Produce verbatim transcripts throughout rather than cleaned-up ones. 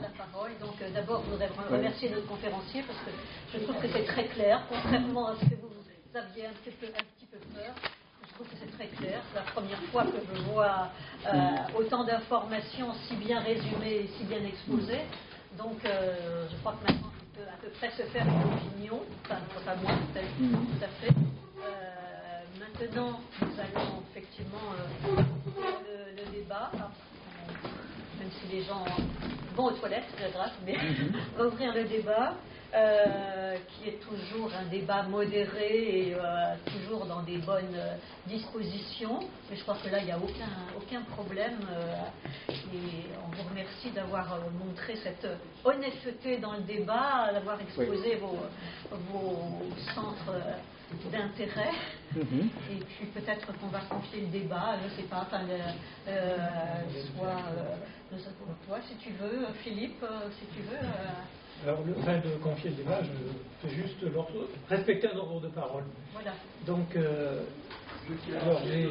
la parole. Donc euh, d'abord, je voudrais remercier notre conférencier parce que je trouve que c'est très clair, contrairement à ce que vous aviez un petit peu, un petit peu peur. Je trouve que c'est très clair. C'est la première fois que je vois euh, autant d'informations si bien résumées et si bien exposées. Donc euh, je crois que maintenant, on peut à peu près se faire une opinion. Enfin, pas moi, peut-être, tout à fait. Euh, maintenant, nous allons effectivement euh, le, le débat. Même si les gens vont aux toilettes, c'est grave, mais on va ouvrir le débat, euh, qui est toujours un débat modéré et euh, toujours dans des bonnes euh, dispositions. Mais je crois que là, il n'y a aucun, aucun problème. Euh, et on vous remercie d'avoir euh, montré cette honnêteté dans le débat, d'avoir exposé oui. vos, vos centres euh, d'intérêt. Mm-hmm. Et puis peut-être qu'on va confier le débat, je ne sais pas, enfin, le, euh, soit euh, toi, si tu veux, Philippe, euh, si tu veux. Euh... Alors, le fait de confier le débat, je fais juste respecter un ordre de parole. Voilà. Donc, euh, alors, les...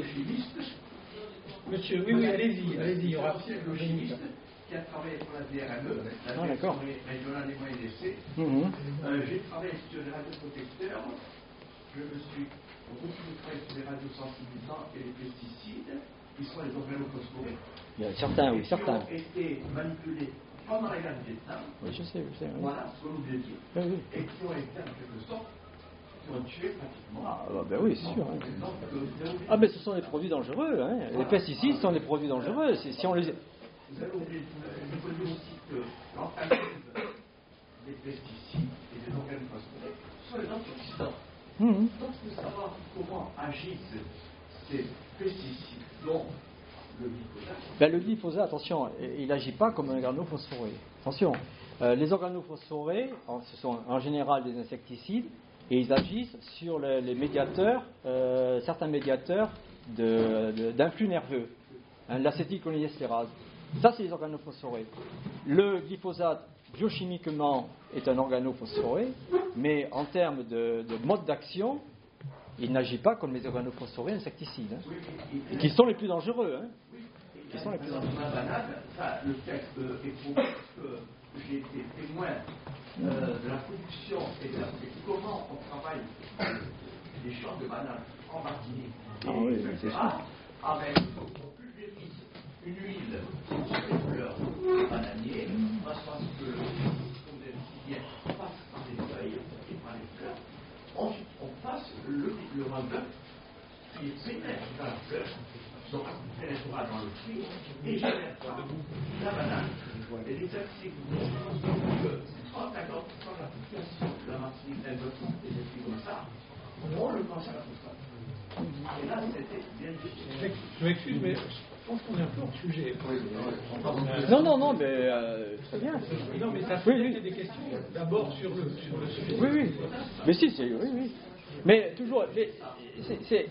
Monsieur, oui, oui, allez-y, allez-y, il y aura le chimiste qui a travaillé pour la D R M E, la ah, direction régionale des moyens d'essai. Mm-hmm. Euh, j'ai travaillé sur les radioprotecteurs. Je me suis beaucoup travaillé sur les radiosensibilisants et les pesticides, qui sont les organophosphorés. Il y a certains, oui, certains. Qui ont été manipulés pendant la guerre du Vietnam. Oui, je sais, je sais. Oui. Voilà ce que nous voulons dire. Oui, oui. Et qui ont été, en quelque sorte, qui ont tué pratiquement. Ah, bah, ben oui, c'est sûr. Hein. Ah, mais ce sont des produits dangereux. Hein. Voilà. Les pesticides sont des produits dangereux. C'est, si on les. Vous avez oublié, je peux dire aussi que l'organisme des pesticides et des organophosphorés sont les antioxydants. Mmh. Donc, il faut savoir comment agissent ces pesticides, dont le glyphosate. Ben, le glyphosate, attention, il n'agit pas comme un organophosphoré. Attention, euh, les organophosphorés, ce sont en général des insecticides, et ils agissent sur le, les médiateurs, euh, certains médiateurs de, de, d'influx nerveux, hein, l'acétylcholinestérase. Ça, c'est les organophosphorés. Le glyphosate, biochimiquement, est un organophosphoré, mais en termes de, de mode d'action, il n'agit pas comme les organophosphorés insecticides, hein, qui sont les plus dangereux. Hein, qui sont les plus dangereux. Ça, le texte est pour parce que j'ai été témoin euh, de la production et de la, comment on travaille les champs de bananes en Martinique. Ah oui, c'est ça. Avec on pulvérise une huile sur les fleurs bananiers, parce que comme vous dit bien, on passe par les feuilles et par les fleurs. Ensuite, on passe le, le revin qui pénètre dans la fleur, donc pénétrera dans le fruit et générera la banane. Et les articles que trente à quarante pour cent de la population de la Martinique, d'Alberton et des trucs comme ça, ont le cancer à la prostate. Et là, c'était bien difficile. Je m'excuse, mais je pense qu'on est un peu hors sujet. Non, non, non, mais euh, très bien. Non, mais ça fait oui, oui. des questions d'abord sur le, sur le sujet. Oui, oui. Mais si, c'est, oui, oui. Mais toujours, mais, c'est, c'est...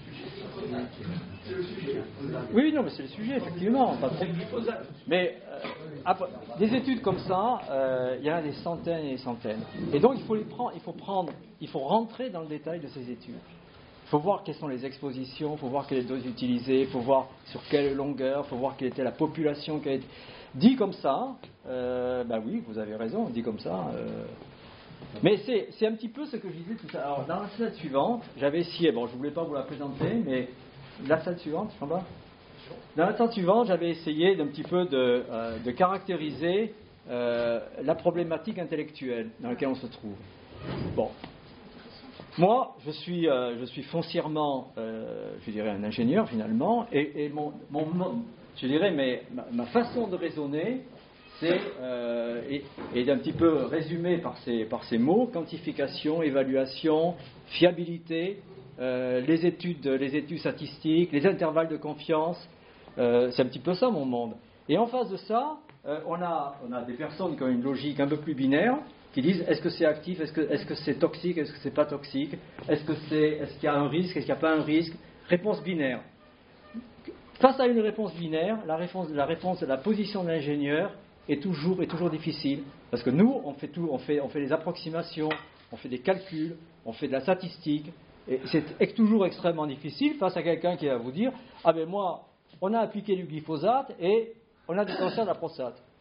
Oui, non, mais c'est le sujet, effectivement. Mais euh, après, des études comme ça, euh, il y en a des centaines et des centaines. Et donc, il faut les prendre, il faut prendre, il faut rentrer dans le détail de ces études. Il faut voir quelles sont les expositions, il faut voir quelles doses utilisées, il faut voir sur quelle longueur, il faut voir quelle était la population qui a été... Dit comme ça, euh, ben oui, vous avez raison, dit comme ça... Euh... Mais c'est, c'est un petit peu ce que je disais tout à l'heure. Alors, dans la slide suivante, j'avais essayé, bon, je ne voulais pas vous la présenter, mais la slide suivante, en bas. Dans la slide suivante, j'avais essayé d'un petit peu de, euh, de caractériser euh, la problématique intellectuelle dans laquelle on se trouve. Bon. Moi, je suis, euh, je suis foncièrement, euh, je dirais, un ingénieur, finalement, et, et mon, mon, mon, je dirais, mais, ma, ma façon de raisonner, c'est, euh, et, et d'un petit peu résumé par ces, par ces mots, quantification, évaluation, fiabilité, euh, les, études, les études statistiques, les intervalles de confiance, euh, c'est un petit peu ça mon monde. Et en face de ça, euh, on, a, on a des personnes qui ont une logique un peu plus binaire, qui disent est-ce que c'est actif, est-ce que, est-ce que c'est toxique, est-ce que c'est pas toxique, est-ce, que c'est, est-ce qu'il y a un risque, est-ce qu'il n'y a pas un risque, réponse binaire. Face à une réponse binaire, la réponse, la réponse de la position de l'ingénieur est toujours, est toujours difficile, parce que nous, on fait, tout, on, fait, on fait des approximations, on fait des calculs, on fait de la statistique, et c'est toujours extrêmement difficile face à quelqu'un qui va vous dire « Ah ben moi, on a appliqué du glyphosate et on a du cancer de la prostate. »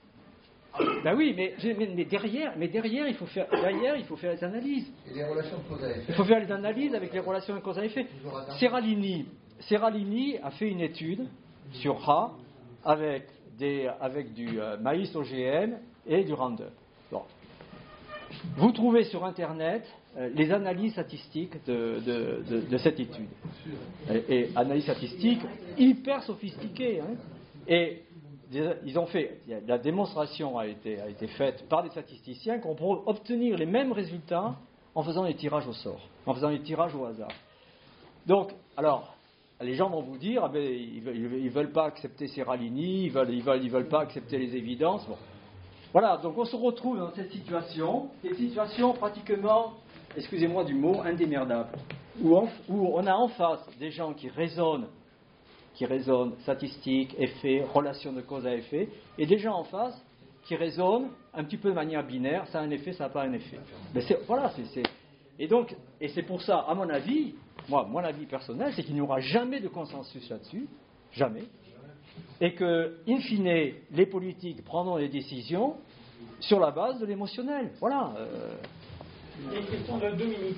Ben oui, mais, mais, mais derrière, mais derrière, il faut faire, derrière, il faut faire les analyses. Et les relations de cause à effet. Il faut faire les analyses avec les relations de cause à effet. Serralini, Serralini a fait une étude sur Ra avec, des, avec du euh, maïs O G M et du Roundup. Bon. Vous trouvez sur Internet euh, les analyses statistiques de, de, de, de cette étude. Et, et analyses statistiques hyper sophistiquées. Hein. Et ils ont fait, la démonstration a été, a été faite par des statisticiens qu'on peut obtenir les mêmes résultats en faisant des tirages au sort, en faisant des tirages au hasard. Donc, alors, les gens vont vous dire, ah ben, ils ne veulent, veulent pas accepter Serralini, ils ne veulent, ils veulent, ils veulent pas accepter les évidences. Bon. Voilà, donc on se retrouve dans cette situation, une situation pratiquement, excusez-moi du mot, indémerdable, où on, où on a en face des gens qui raisonnent, qui raisonnent statistiques, effets, relations de cause à effet, et des gens en face qui raisonnent un petit peu de manière binaire, ça a un effet, ça n'a pas un effet. Mais c'est, voilà, c'est, c'est, et donc, et c'est pour ça, à mon avis, moi, mon avis personnel, c'est qu'il n'y aura jamais de consensus là-dessus, jamais, et que, in fine, les politiques prendront les décisions sur la base de l'émotionnel. Voilà. Euh... Il y a une question de deux minutes.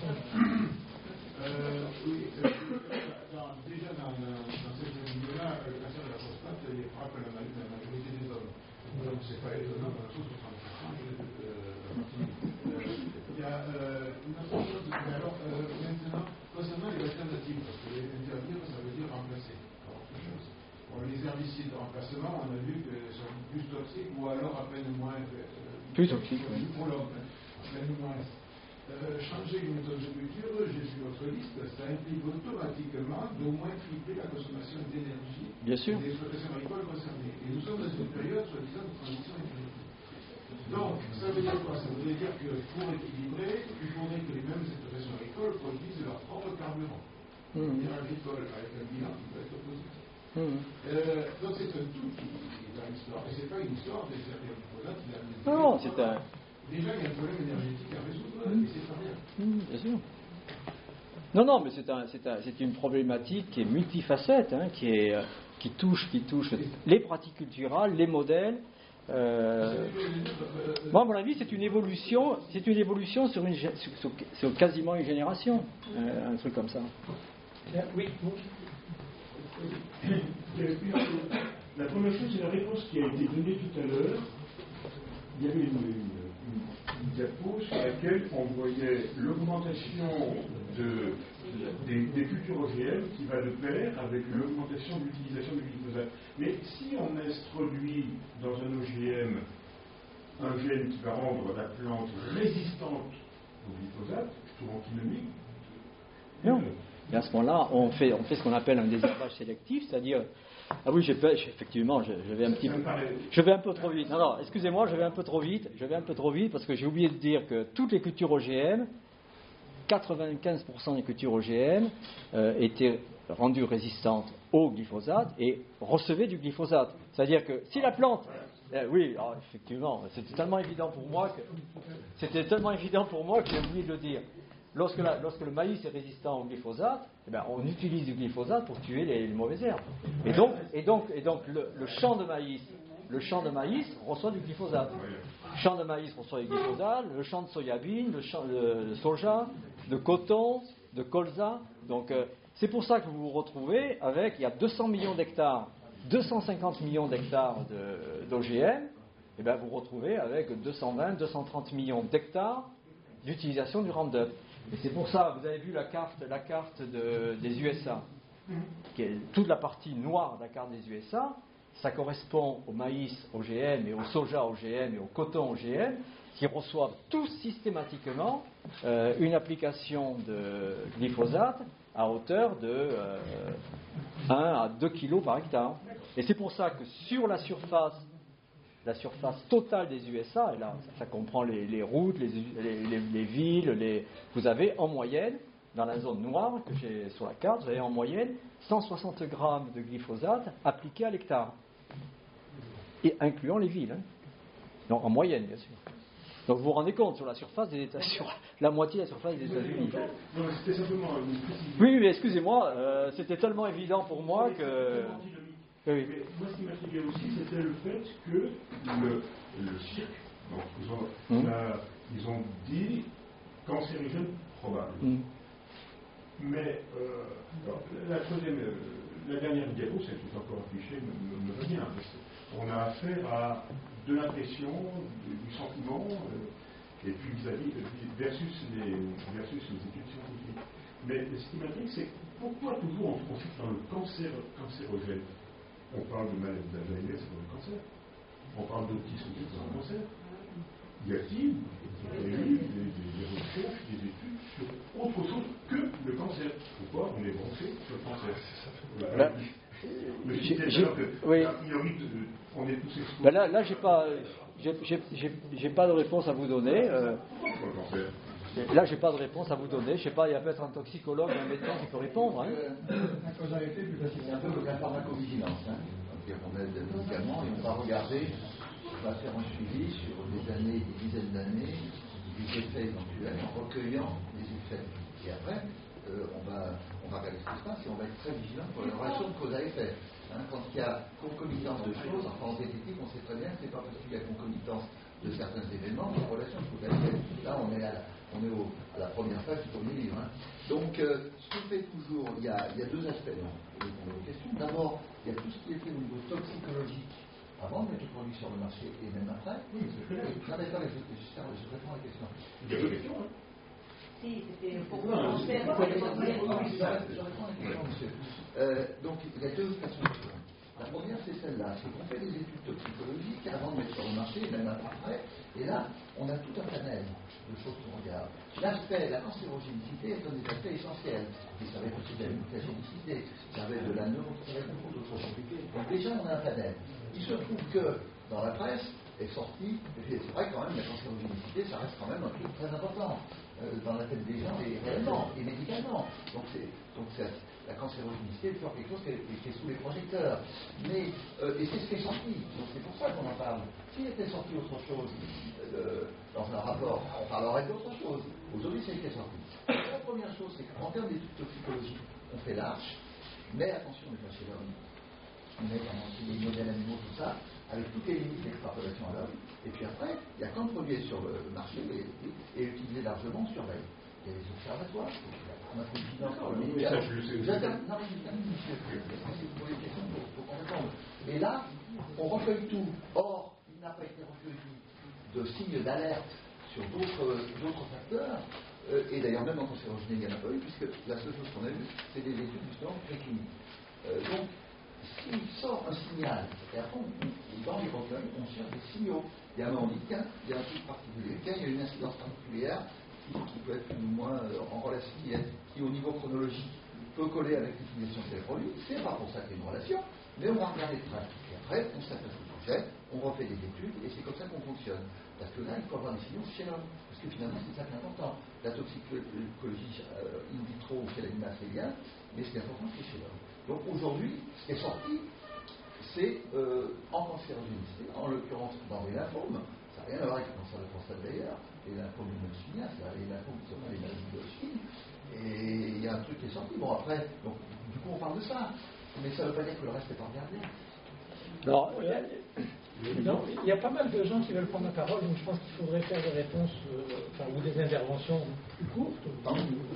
Euh, oui, euh, dans, déjà dans, dans cette vidéo-là, le cancer de la prostate, il frappe la, la majorité des hommes. Donc c'est pas étonnant, dans la soixante pour cent de euh, il y a euh, une autre chose, mais alors euh, maintenant, concernant les alternatives, parce que interdire, ça veut dire remplacer. Alors, autre chose. Bon, les herbicides de remplacement, on a vu qu'ils sont plus toxiques ou alors à peine moins. Euh, plus toxiques, oui. Pour l'homme, hein, à peine moins. Euh, changer une méthode de culture, j'ai vu votre liste, ça implique automatiquement d'au moins tripler la consommation d'énergie Bien sûr. des exploitations agricoles concernées. Et nous sommes dans une période, soi-disant, de transition énergétique. Donc, ça veut dire quoi? Ça voudrait dire que pour équilibrer, il faudrait que les mêmes exploitations agricoles produisent leur propre carburant. Mmh. Agricole avec un bilan qui peut être positif. Mmh. Euh, donc c'est un tout qui est dans l'histoire. Et ce n'est pas une histoire des céréales glyphosate qui a des. Non, c'est un. Déjà, il y a un problème énergétique à résoudre, mmh. et c'est pas rien. Mmh, bien sûr. Non, non, mais c'est, un, c'est, un, c'est une problématique qui est multifacette, hein, qui, est, qui, touche, qui touche les pratiques culturelles, les modèles. Euh... Moi, à mon avis, c'est une évolution, c'est une évolution sur, une, sur, sur, sur quasiment une génération, euh, un truc comme ça. Oui. La première chose, c'est la réponse qui a été donnée tout à l'heure. Il y avait une, une, une diapo sur laquelle on voyait l'augmentation de, des, des cultures O G M qui va de pair avec l'augmentation de l'utilisation du glyphosate. Mais si on introduit dans un O G M un gène qui va rendre la plante résistante au glyphosate, plutôt antinomique, non. Et à ce moment-là, on fait, on fait ce qu'on appelle un désherbage sélectif, c'est-à-dire, ah oui, j'ai pas, effectivement, je, je vais un petit peu, je vais un peu trop vite. Non, non, excusez-moi, je vais un peu trop vite. Je vais un peu trop vite parce que j'ai oublié de dire que toutes les cultures O G M, quatre-vingt-quinze pour cent des cultures O G M euh, étaient rendues résistantes au glyphosate et recevaient du glyphosate. C'est-à-dire que si la plante, euh, oui, alors, effectivement, c'était tellement évident pour moi que c'était tellement évident pour moi que j'ai oublié de le dire. Lorsque, la, lorsque le maïs est résistant au glyphosate, eh bien, on utilise du glyphosate pour tuer les, les mauvaises herbes. Et donc, et donc, et donc le, le champ de maïs, le champ de maïs reçoit du glyphosate. Le champ de maïs reçoit du glyphosate, le champ de soyabine, le champ de, de soja, de coton, de colza. Donc, euh, c'est pour ça que vous vous retrouvez avec, il y a deux cents millions d'hectares, deux cent cinquante millions d'hectares de, d'O G M, et bien vous vous retrouvez avec deux cent vingt, deux cent trente millions d'hectares d'utilisation du Roundup. Et c'est pour ça, vous avez vu la carte, la carte de, des U S A, qui est toute la partie noire de la carte des U S A, ça correspond au maïs O G M et au soja O G M et au coton O G M, qui reçoivent tous systématiquement euh, une application de glyphosate à hauteur de euh, un à deux kilos par hectare. Et c'est pour ça que sur la surface la surface totale des U S A, et là ça, ça comprend les, les routes, les, les, les, les villes, les, vous avez en moyenne, dans la zone noire que j'ai sur la carte, vous avez en moyenne cent soixante grammes de glyphosate appliqués à l'hectare, et incluant les villes, hein. Donc en moyenne bien sûr. Donc vous vous rendez compte, sur la surface des États, sur la moitié de la surface des États-Unis. Non, c'était simplement une précision. Oui, mais excusez-moi, euh, c'était tellement évident pour moi que... Oui. Mais moi, ce qui m'intriguait aussi, c'était le fait que le, le cirque. Donc, ils ont, mmh. euh, ils ont dit cancérigène probable. Mmh. Mais euh, alors, la troisième, euh, la dernière diapo, celle qui est encore affichée, me, me va bien. On a affaire à de l'impression, du, du sentiment, euh, et puis vis-à-vis versus les, versus les études scientifiques. Mais ce qui m'intrigue, c'est pourquoi toujours on se dans le cancer cancérogène. On parle de maladie d'Alzheimer, c'est pour le cancer. On parle d'autisme, c'est pour le cancer. Y a-t-il eu des, des, des recherches, des études sur autre chose que le cancer? Pourquoi on est branché sur le cancer? Voilà. Ben, Mais je disais alors que, oui. a priori, de, de, on est tous exposés. Ben là, là j'ai pas, j'ai, j'ai, j'ai, j'ai pas de réponse à vous donner. Euh, là, j'ai pas de réponse à vous donner. Je sais pas, il y a peut-être un toxicologue, un médecin qui peut répondre. Hein. La causalité, c'est un peu comme la pharmacovigilance. Hein. On a des médicaments et on va regarder. On va faire un suivi sur des années, des dizaines d'années, des effets éventuels, en recueillant des effets. Et après, euh, on, va, on va regarder ce qui se passe et on va être très vigilant pour la relation de cause à effet. Hein, quand il y a concomitance de choses, enfin en zététique, on sait très bien que ce n'est pas parce qu'il y a concomitance de certains événements qu'il y a relation de cause à effet. Là, on est à la, on est au, à la première phase du premier livre. Hein. Donc, euh, ce qu'on fait toujours, il y, a, il y a deux aspects dans les questions. D'abord, il y a tout ce qui est fait au niveau toxicologique. Avant de mettre le produit sur le marché et même après, oui, je connais. Non, mais attendez, je, je, je réponds à la question. Il y a deux questions, hein. Si, c'était pour non, commencer. Je réponds à la question, monsieur. Euh, donc, il y a deux façons de faire. La première, c'est celle-là. C'est qu'on fait des études toxicologiques avant de mettre sur le marché, même après. Et là, on a tout un panel de choses qu'on regarde. L'aspect, la cancérogénicité est un des aspects essentiels. Et ça va être aussi de la mutagénicité, ça va être de la neuro, ça va être beaucoup d'autres choses. Donc déjà, on a un panel. Il se trouve que dans la presse est sorti, et c'est vrai quand même, la cancérogénicité, ça reste quand même un truc très important euh, dans la tête des gens et réellement et médicalement. Donc, c'est, donc c'est, la cancérogénicité est toujours quelque chose qui est, qui est sous les projecteurs. Mais, euh, et c'est ce qui est sorti. Donc c'est pour ça qu'on en parle. S'il était sorti autre chose euh, dans un rapport, on parlerait d'autre chose. Aujourd'hui, c'est ce qui est sorti. La première chose, c'est qu'en termes d'études toxicologiques, on fait large, mais attention, les pas chez l'homme. On met les modèles animaux, tout ça, avec toutes les limites d'extrapolation à l'homme. Et puis après, il y a quand le produit est sur le marché et, et, et utilisé largement, on surveille. Il y a des observatoires, on a fait une finance pour le ministère. Non, mais je termine, monsieur. Si vous posez une question, il faut qu'on réponde. Et là, on recueille tout. Or, il n'a pas été recueilli de signes d'alerte sur d'autres, d'autres facteurs. Euh, et d'ailleurs, même en cancérogénie, il n'y en a pas eu, puisque la seule chose qu'on a eue, c'est des études justement précliniques. Euh, donc, s'il sort un signal, et après, on, dans les recueils, on cherche des signaux. Il y a un moment, on dit, tiens, il y a un truc particulier, tiens, il y a une incidence particulière qui, qui peut être plus ou moins euh, en relation, qui, est, qui, au niveau chronologique, peut coller avec l'utilisation des produits. C'est pas pour ça qu'il y a une relation, mais on va regarder le train. Et après, on s'attache au sujet, on refait des études, et c'est comme ça qu'on fonctionne. Parce que là, il faut avoir des signaux chez l'homme. Parce que finalement, c'est ça qui est important. La toxicologie euh, in vitro chez l'animal, c'est bien, mais ce qui est important, c'est chez l'homme. Donc aujourd'hui, ce qui est sorti, c'est euh, en cancérogénicité, en l'occurrence dans les lymphomes, ça n'a rien à voir avec le cancer de prostate d'ailleurs, les lymphomes immunocytaires, c'est les lymphomes qui sont les maladies de Hodgkin, et il y a un truc qui est sorti. Bon après, donc, du coup on parle de ça, mais ça ne veut pas dire que le reste n'est pas regardé. Alors, non, il y a pas mal de gens qui veulent prendre la parole, donc je pense qu'il faudrait faire des réponses, euh, enfin, ou des interventions plus courtes. Donc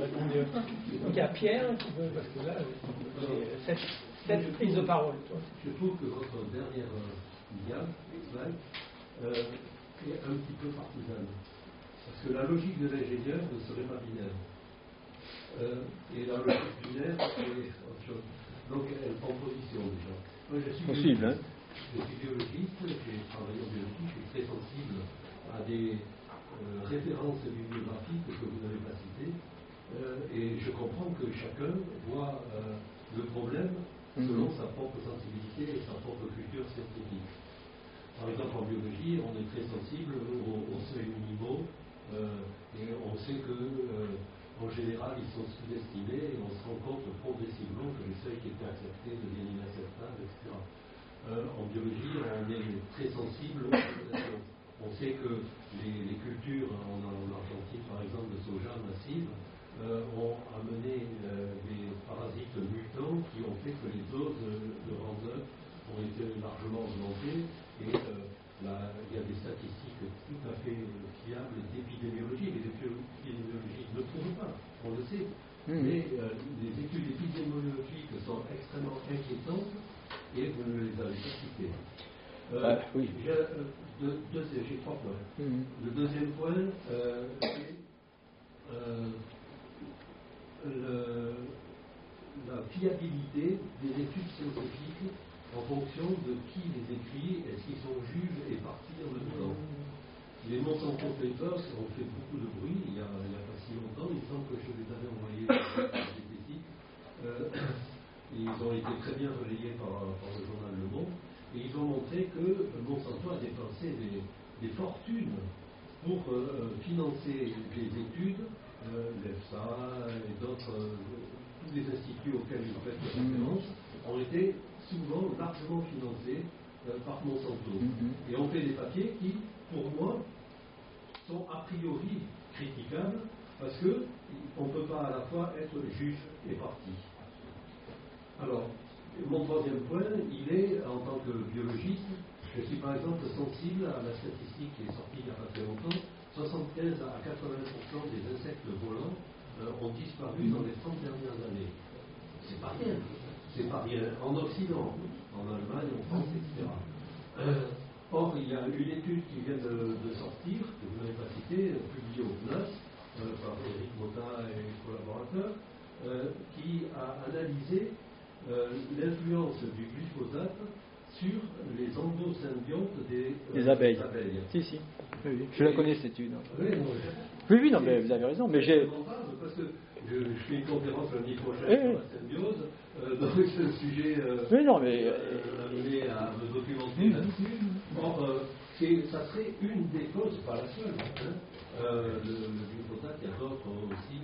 il y a Pierre qui veut, parce que là, c'est cette, cette prise de parole. Toi. Je trouve que votre dernière diapo, slide, euh, est un petit peu partisane. Parce que la logique de l'ingénieur ne serait pas binaire. Euh, et la logique binaire est autre chose. Donc elle prend position déjà. Moi, je suis possible, hein. Je suis biologiste, j'ai travaillé en biologie, je suis très sensible à des euh, références bibliographiques que vous n'avez pas citées, euh, et je comprends que chacun voit euh, le problème selon sa propre sensibilité et sa propre culture scientifique. Par exemple, en biologie, on est très sensible aux, aux seuils minimaux, euh, et on sait que, euh, en général, ils sont sous-estimés, et on se rend compte progressivement que les seuils qui étaient acceptés deviennent inacceptables, et cetera. Euh, en biologie, on est très sensible aux populations. On sait que les, les cultures en, en Argentine, par exemple, de soja massive, euh, ont amené euh, des parasites mutants qui ont fait que les doses de Roundup ont été largement augmentées et euh, là, il y a des statistiques tout à fait fiables d'épidémiologie, mais l'épidémiologie ne prouve pas, on le sait. Mmh. Mais euh, les études épidémiologiques sont extrêmement inquiétantes et vous ne les avez pas citées. Euh, euh, oui. J'ai, euh, deux, deux, j'ai trois points. Mmh. Le deuxième point, euh, c'est euh, le, la fiabilité des études scientifiques en fonction de qui les écrit, est-ce qu'ils sont juges et partis en même temps. Les Monsanto Papers ont fait beaucoup de bruit il n'y a, a pas si longtemps, il me semble que je les avais envoyés par des éthiques. Euh, ils ont été très bien relayés par, par le journal Le Monde, et ils ont montré que Monsanto a dépensé des, des fortunes pour euh, financer des études, euh, l'EFSA et d'autres, euh, tous les instituts auxquels ils faites référence, ont été souvent largement financés euh, par Monsanto. Mm-hmm. Et on fait des papiers qui, pour moi, sont a priori critiquables parce qu'on ne peut pas à la fois être juge et parti. Alors, mon troisième point, il est, en tant que biologiste, je suis par exemple sensible à la statistique qui est sortie il n'y a pas très longtemps, soixante-quinze à quatre-vingts pour cent des insectes volants euh, ont disparu dans les trente dernières années. C'est pas rien. C'est pas rien. En Occident, en Allemagne, en France, et cetera. Euh, Or, il y a une étude qui vient de, de sortir, que vous n'avez pas citée, publiée au P N A S, euh, par Éric Motta et collaborateurs, euh, qui a analysé euh, l'influence du glyphosate sur les endosymbiontes des, euh, des abeilles. Des abeilles. Si, si. Oui, oui. Je et, la connais cette étude. Oui, non, oui, oui, non, mais vous avez raison. Mais j'ai. Parce que je, je fais une conférence lundi prochain oui, sur oui. la symbiose, euh, donc c'est un sujet euh, oui, non, mais, euh, amené à me documenter mmh. là-dessus. Or, euh, c'est, ça serait une des causes, pas la seule. Hein. Euh, le, le glyphosate, il y a d'autres aussi.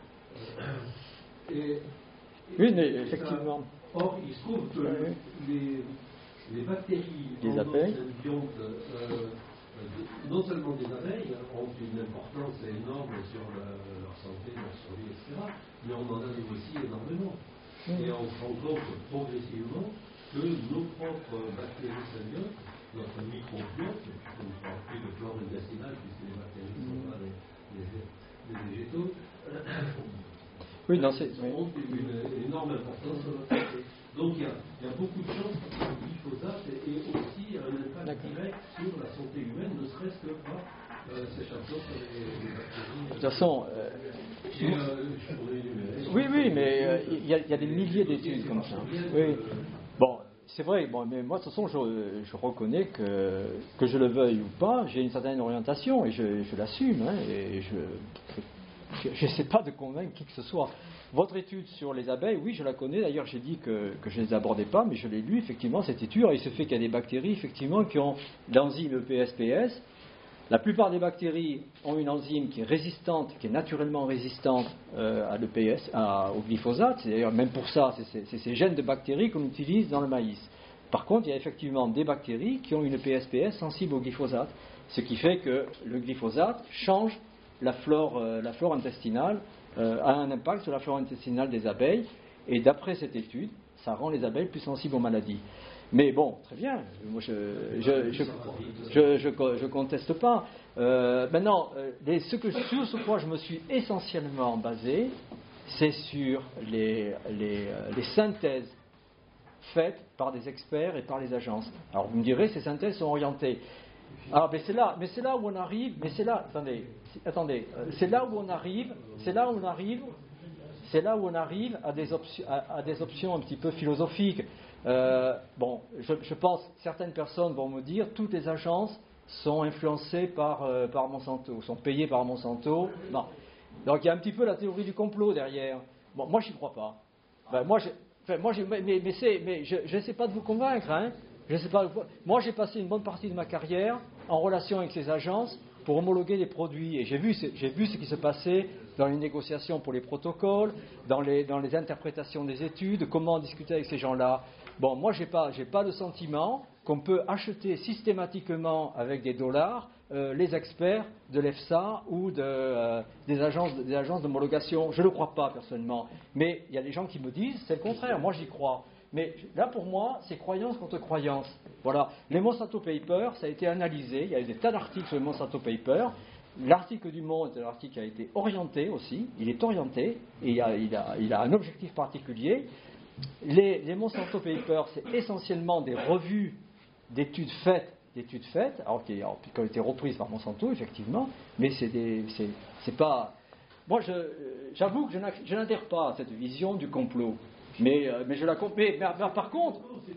Et, et, oui, mais effectivement. Ça, or, il se trouve que oui. les, les bactéries les abeilles symbiontes, euh, non seulement des abeilles, ont une importance énorme sur la, leur santé, leur survie, et cetera, mais on en a nous aussi énormément. Mmh. Et on se rend compte progressivement que nos propres bactéries symbiontes, notre microbiote, je ne parle plus de flore intestinale, puisque les bactéries ne sont pas des, des, des végétaux, oui, non, c'est, ont oui. une énorme importance sur notre santé. Donc il y, a, il y a beaucoup de chances que le glyphosate ait aussi un impact D'accord. direct sur la santé humaine, ne serait-ce que par euh, ces chapeaux sur les, les bactéries. De toute façon, euh, et, euh, je pourrais énumérer. Oui, oui, mais euh, il y, y a des milliers d'études comme ça. Oui. Bon, c'est vrai, bon, mais moi, de toute façon, je, je reconnais que, que je le veuille ou pas, j'ai une certaine orientation et je, je l'assume, hein, et je n'essaie pas de convaincre qui que ce soit. Votre étude sur les abeilles, oui, je la connais. D'ailleurs, j'ai dit que, que je ne les abordais pas, mais je l'ai lu, effectivement, cette étude. Il se fait qu'il y a des bactéries, effectivement, qui ont l'enzyme E P S P S. La plupart des bactéries ont une enzyme qui est résistante, qui est naturellement résistante euh, à l'E P S, à, au glyphosate. C'est d'ailleurs, même pour ça, c'est, c'est, c'est ces gènes de bactéries qu'on utilise dans le maïs. Par contre, il y a effectivement des bactéries qui ont une E P S P S sensible au glyphosate, ce qui fait que le glyphosate change la flore, euh, la flore intestinale, euh, a un impact sur la flore intestinale des abeilles, et d'après cette étude, ça rend les abeilles plus sensibles aux maladies. Mais bon, très bien, moi je je, je, je, je, je conteste pas. Euh, maintenant, les, ce que, sur ce quoi je me suis essentiellement basé, c'est sur les, les, les synthèses faites par des experts et par les agences. Alors vous me direz, ces synthèses sont orientées. Ah, mais c'est là, mais c'est là où on arrive, mais c'est là, attendez, attendez, c'est là où on arrive, c'est là où on arrive, c'est là où on arrive à des options, à, à des options un petit peu philosophiques. Euh, bon, je, je pense, certaines personnes vont me dire, toutes les agences sont influencées par, euh, par Monsanto, sont payées par Monsanto. Non. Donc il y a un petit peu la théorie du complot derrière. Bon, moi j'y crois pas. Ben, moi, enfin, moi mais, mais, c'est, mais je n'essaie pas de vous convaincre, hein. Je sais pas, moi, j'ai passé une bonne partie de ma carrière en relation avec ces agences pour homologuer les produits. Et j'ai vu, j'ai vu ce qui se passait dans les négociations pour les protocoles, dans les, dans les interprétations des études, comment discuter avec ces gens-là. Bon, moi, je n'ai pas, j'ai pas le sentiment qu'on peut acheter systématiquement avec des dollars euh, les experts de l'EFSA ou de, euh, des agences, des agences d'homologation. Je ne le crois pas, personnellement. Mais il y a des gens qui me disent, c'est le contraire. Moi, j'y crois. Mais là, pour moi, c'est croyance contre croyance. Voilà. Les Monsanto Papers, ça a été analysé. Il y a eu des tas d'articles sur les Monsanto Papers. L'article du Monde est un article qui a été orienté aussi. Il est orienté et il a, il a, il a un objectif particulier. Les, les Monsanto Papers, c'est essentiellement des revues d'études faites, d'études faites, alors qui, alors, qui ont été reprises par Monsanto, effectivement, mais c'est, des, c'est, c'est pas... Moi, je, j'avoue que je n'adhère pas à cette vision du complot, mais, mais je la comprends. Mais, mais, mais par contre...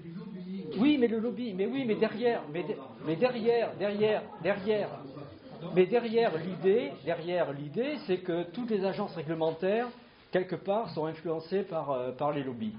Oui, mais le lobby, mais oui, mais derrière, mais, de, mais derrière, derrière, derrière... Mais derrière l'idée, derrière l'idée, c'est que toutes les agences réglementaires, quelque part, sont influencées par, euh, par les lobbies.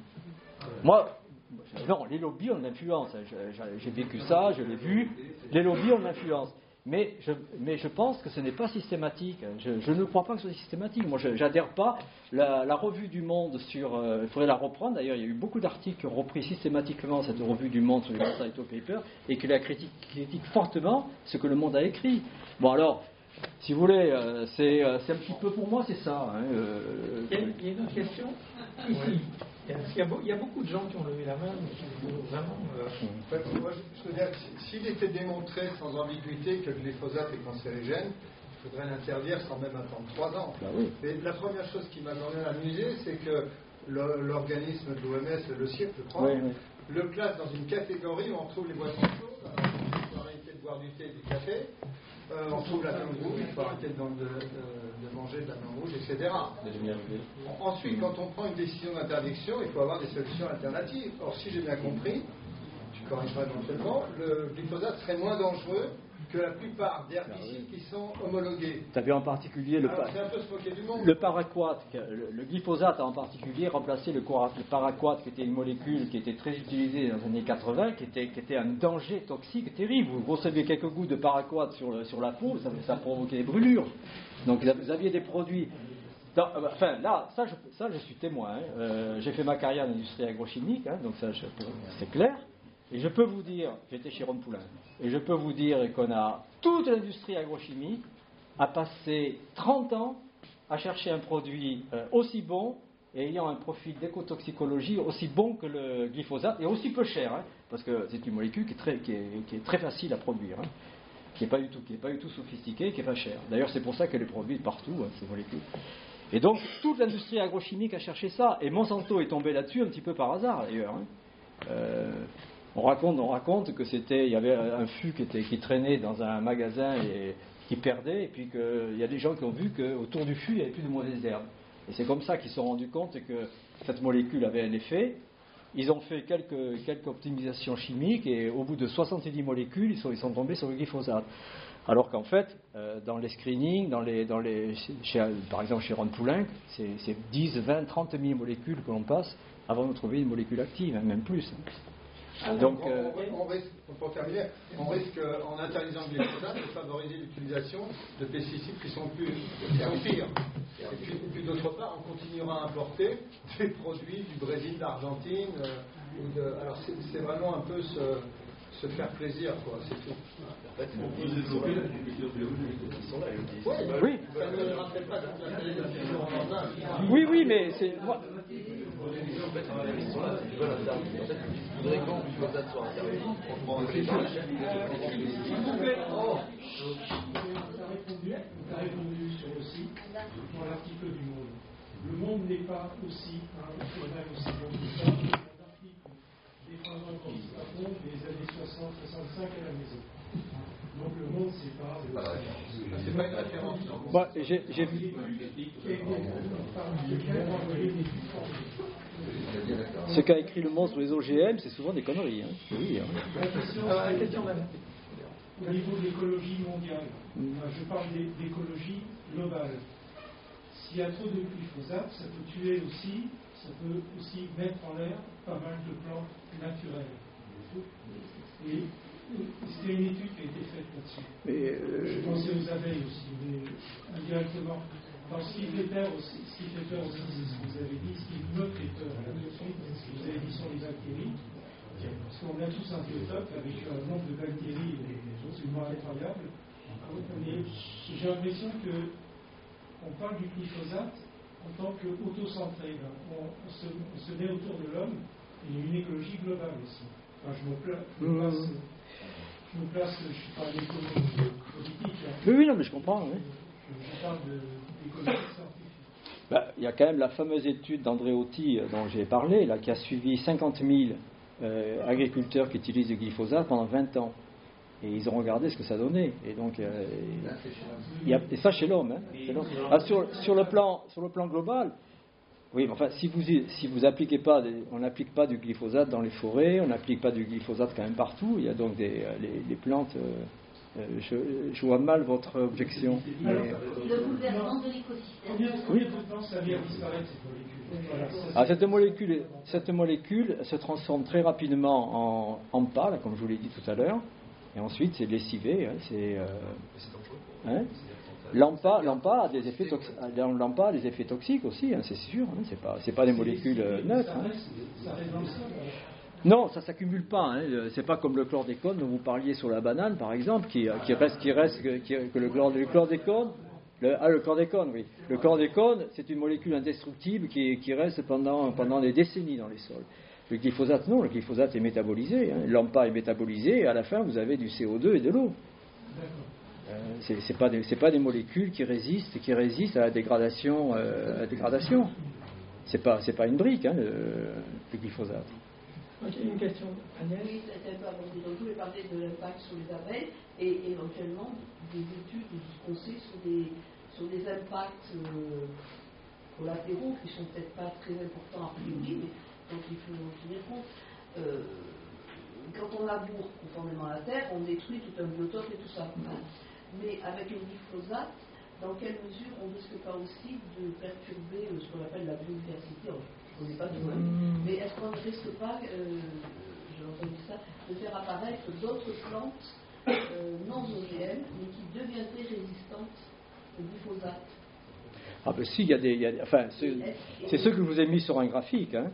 Moi, non, les lobbies ont de l'influence. J'ai, j'ai vécu ça, je l'ai vu. Les lobbies ont de l'influence. Mais je, mais je pense que ce n'est pas systématique. Je, je ne crois pas que ce soit systématique. Moi, je n'adhère pas. La, la revue du Monde sur... Euh, il faudrait la reprendre. D'ailleurs, il y a eu beaucoup d'articles qui ont repris systématiquement cette revue du Monde sur les Monsanto Papers et qui la critique, critique fortement ce que le Monde a écrit. Bon, alors, si vous voulez, euh, c'est, euh, c'est un petit peu pour moi, c'est ça. Hein, euh, il, y a, il y a une autre question ici. Il y, a, il, y a, il y a beaucoup de gens qui ont levé la main, mais qui vont vraiment... Euh... Ouais, moi, je, je veux dire, s'il était démontré sans ambiguïté que le glyphosate est cancérigène, il faudrait l'interdire sans même attendre trois ans. Bah oui. Mais la première chose qui m'a quand même amusé, c'est que le, l'organisme de l'O M S, le C I R, je crois, oui, oui. le classe dans une catégorie où on trouve les boissons chaudes, alors il faut arrêter de boire du thé et du café. Euh, on trouve la viande rouge, il faut arrêter de, de, de, de manger de la viande rouge, et cetera. Ensuite, quand on prend une décision d'interdiction, il faut avoir des solutions alternatives. Or, si j'ai bien compris, tu corrigeras éventuellement, le glyphosate serait moins dangereux que la plupart d'herbicides qui sont homologués. Tu avais en particulier le, Alors, c'est un peu se moquer du monde. le paraquat, le, le glyphosate a en particulier remplacé le, le paraquat, qui était une molécule qui était très utilisée dans les années quatre-vingts, qui était, qui était un danger toxique terrible. Vous receviez quelques gouttes de paraquat sur, le, sur la peau, ça, ça provoquait des brûlures. Donc vous aviez des produits... Dans, enfin là, ça je, ça, je suis témoin. Hein. Euh, j'ai fait ma carrière dans l'industrie agrochimique, hein, donc ça je, c'est clair. Et je peux vous dire, j'étais chez Ron Poulain, et je peux vous dire qu'on a, toute l'industrie agrochimique a passé trente ans à chercher un produit euh, aussi bon et ayant un profil d'écotoxicologie aussi bon que le glyphosate, et aussi peu cher, hein, parce que c'est une molécule qui est très, qui est, qui est très facile à produire, hein, qui n'est pas du tout, qui n'est pas du tout sophistiquée, qui n'est pas chère. D'ailleurs, c'est pour ça qu'elle est produite partout, hein, ces molécules. Et donc, toute l'industrie agrochimique a cherché ça, et Monsanto est tombé là-dessus un petit peu par hasard, d'ailleurs. Hein. Euh, On raconte, on raconte que c'était, il y avait un fût qui, était, qui traînait dans un magasin et qui perdait, et puis qu'il y a des gens qui ont vu qu'autour du fût, il n'y avait plus de mauvaises herbes. Et c'est comme ça qu'ils se sont rendus compte que cette molécule avait un effet. Ils ont fait quelques, quelques optimisations chimiques, et au bout de soixante-dix molécules, ils sont, ils sont tombés sur le glyphosate. Alors qu'en fait, euh, dans les screenings, dans les, dans les, chez, par exemple chez Ron Poulain, c'est, c'est dix, vingt, trente mille molécules que l'on passe avant de trouver une molécule active, hein, même plus. Donc, donc on, euh, on, on risque, pour terminer, on risque en interdisant le glyphosate de favoriser l'utilisation de pesticides qui sont plus, qui sont pires. Et puis, et puis d'autre part, on continuera à importer des produits du Brésil, d'Argentine. Euh, ou de, alors c'est, c'est vraiment un peu se, se faire plaisir, quoi. C'est tout. Oui. Oui, oui, mais c'est. Moi... Tu as répondu sur le site, dans l'article du Monde. Le Monde n'est pas aussi un journal aussi bon que ça. Il y a un article défendant comme ça des années soixante soixante-cinq à la maison. Donc le Monde, c'est pas. Euh, c'est pas une référence. Bah, j'ai, j'ai vu. Ce qu'a écrit le Monde sur les O G M, c'est souvent des conneries. Hein. Oui, hein. La question, euh, la question au niveau de l'écologie mondiale, mm. je parle d'écologie globale. S'il y a trop de glyphosate, ça peut tuer aussi, ça peut aussi mettre en l'air pas mal de plantes naturelles. Et c'était une étude qui a été faite là-dessus. Mais euh... Je pensais aux abeilles aussi, mais indirectement. Alors, ce qui fait peur aussi, ce qui fait peur aussi, c'est ce que vous avez dit, ce qui me fait peur, là, tout de suite, c'est ce que vous avez dit sur les bactéries. Parce qu'on a tous un biotope avec un nombre de bactéries absolument incroyable. Mais j'ai l'impression qu'on parle du glyphosate en tant qu'autocentré. On, on, se, on se met autour de l'homme il y a une écologie globale aussi. Enfin, je me place, je me place, je me place, je ne suis pas d'écologie politique. Hein. Oui, oui, non, mais je comprends. Oui. Je, je parle d'écologie scientifique. Bah, il y a quand même la fameuse étude d'Andréotti euh, dont j'ai parlé, là, qui a suivi cinquante mille euh, agriculteurs qui utilisent du glyphosate pendant vingt ans. Et ils ont regardé ce que ça donnait. Et donc, euh, il y a, et ça chez l'homme. Hein, chez l'homme. Ah, sur, sur, le plan, sur le plan global, oui, mais enfin, si vous si vous appliquez pas, des, on n'applique pas du glyphosate dans les forêts, on n'applique pas du glyphosate quand même partout. Il y a donc des les, les plantes. Euh, je, je vois mal votre objection. Mais... Le gouvernement de l'écosystème. Combien de temps ça vient disparaître cette molécule? Voilà, ça, ah, cette molécule, cette molécule se transforme très rapidement en, en pas, là, comme je vous l'ai dit tout à l'heure. Et ensuite, c'est lessivé. Hein, c'est, euh, hein, l'AMPA, l'AMPA a des effets toxiques. L'AMPA a des effets toxiques aussi, hein, c'est sûr. Hein, c'est pas, c'est pas des molécules euh, neutres. Hein. Non, ça s'accumule pas. Hein, c'est pas comme le chlordécone dont vous parliez sur la banane, par exemple, qui, qui reste, qui reste, qui, que le, chlord, le chlordécone. Le, ah, le chlordécone, oui. Le chlordécone, c'est une molécule indestructible qui, qui reste pendant, pendant des décennies dans les sols. Le glyphosate, non, le glyphosate est métabolisé, hein. L'AMPA est métabolisé, et à la fin, vous avez du C O deux et de l'eau. Euh, c'est, c'est pas des, c'est pas des molécules qui résistent, qui résistent à la dégradation. Euh, à la dégradation. C'est pas, c'est pas une brique, hein, le, le glyphosate. Ok, une question, Agnès. Oui, c'était pas bon. Donc, je voulais parler de l'impact sur les abeilles et éventuellement des études de ce qu'on sait sur des, sur des impacts euh, collatéraux qui sont peut-être pas très importants a priori, mais donc il faut tenir compte. Euh, quand on laboure conformément à la terre, on détruit tout un biotope et tout ça. Hein. Mais avec le glyphosate, dans quelle mesure on ne risque pas aussi de perturber euh, ce qu'on appelle la biodiversité? Alors, je ne connais pas du tout, mmh. mais est-ce qu'on ne risque pas, euh, j'ai entendu ça, de faire apparaître d'autres plantes euh, non O G M, mais qui deviendraient résistantes au glyphosate? Ah ben si, il y a des, il y a, enfin, c'est, c'est ce que je vous ai mis sur un graphique. Hein.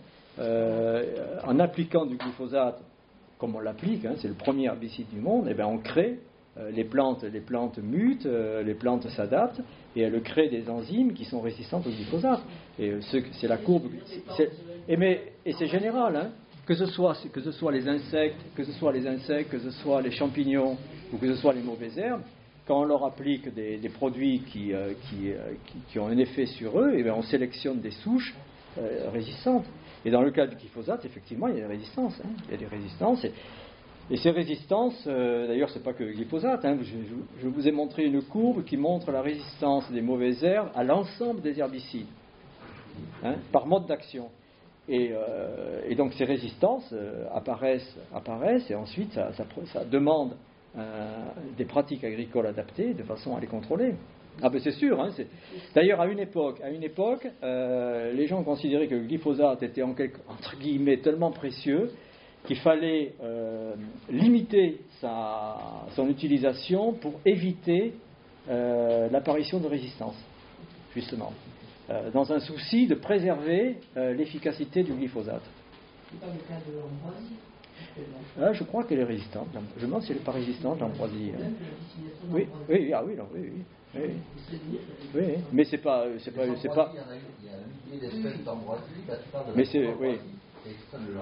Euh, en appliquant du glyphosate, comme on l'applique, hein, c'est le premier herbicide du monde, et ben on crée euh, les plantes, les plantes mutent, euh, les plantes s'adaptent et elles créent des enzymes qui sont résistantes au glyphosate. Et euh, ce, c'est la courbe. C'est, et, mais, et c'est général, hein, que ce soit que ce soit les insectes, que ce soit les insectes, que ce soit les champignons ou que ce soit les mauvaises herbes. Quand on leur applique des, des produits qui, euh, qui, euh, qui, qui ont un effet sur eux, et bien on sélectionne des souches euh, résistantes. Et dans le cas du glyphosate, effectivement, il y a des résistances. Hein. Il y a des résistances. Et, et ces résistances, euh, d'ailleurs, ce n'est pas que le glyphosate. Hein. Je, je, je vous ai montré une courbe qui montre la résistance des mauvaises herbes à l'ensemble des herbicides, hein, par mode d'action. Et, euh, et donc ces résistances euh, apparaissent, apparaissent, et ensuite ça, ça, ça demande euh, des pratiques agricoles adaptées de façon à les contrôler. Ah ben c'est sûr. Hein, c'est... D'ailleurs, à une époque, à une époque euh, les gens considéraient que le glyphosate était en quelque, entre guillemets tellement précieux qu'il fallait euh, limiter sa, son utilisation pour éviter euh, l'apparition de résistance, justement, euh, dans un souci de préserver euh, l'efficacité du glyphosate. C'est pas le cas de l'ambroisie. Ah, je crois qu'elle est résistante. Je me demande si elle n'est pas résistante, l'ambroisie. Hein. Oui, oui, ah oui, non, oui, oui. Oui, oui, mais c'est pas, c'est pas, c'est pas. Il y en a, il y a un millier d'espèces d'ambroisie. Là, tu parles de mais c'est, oui. Le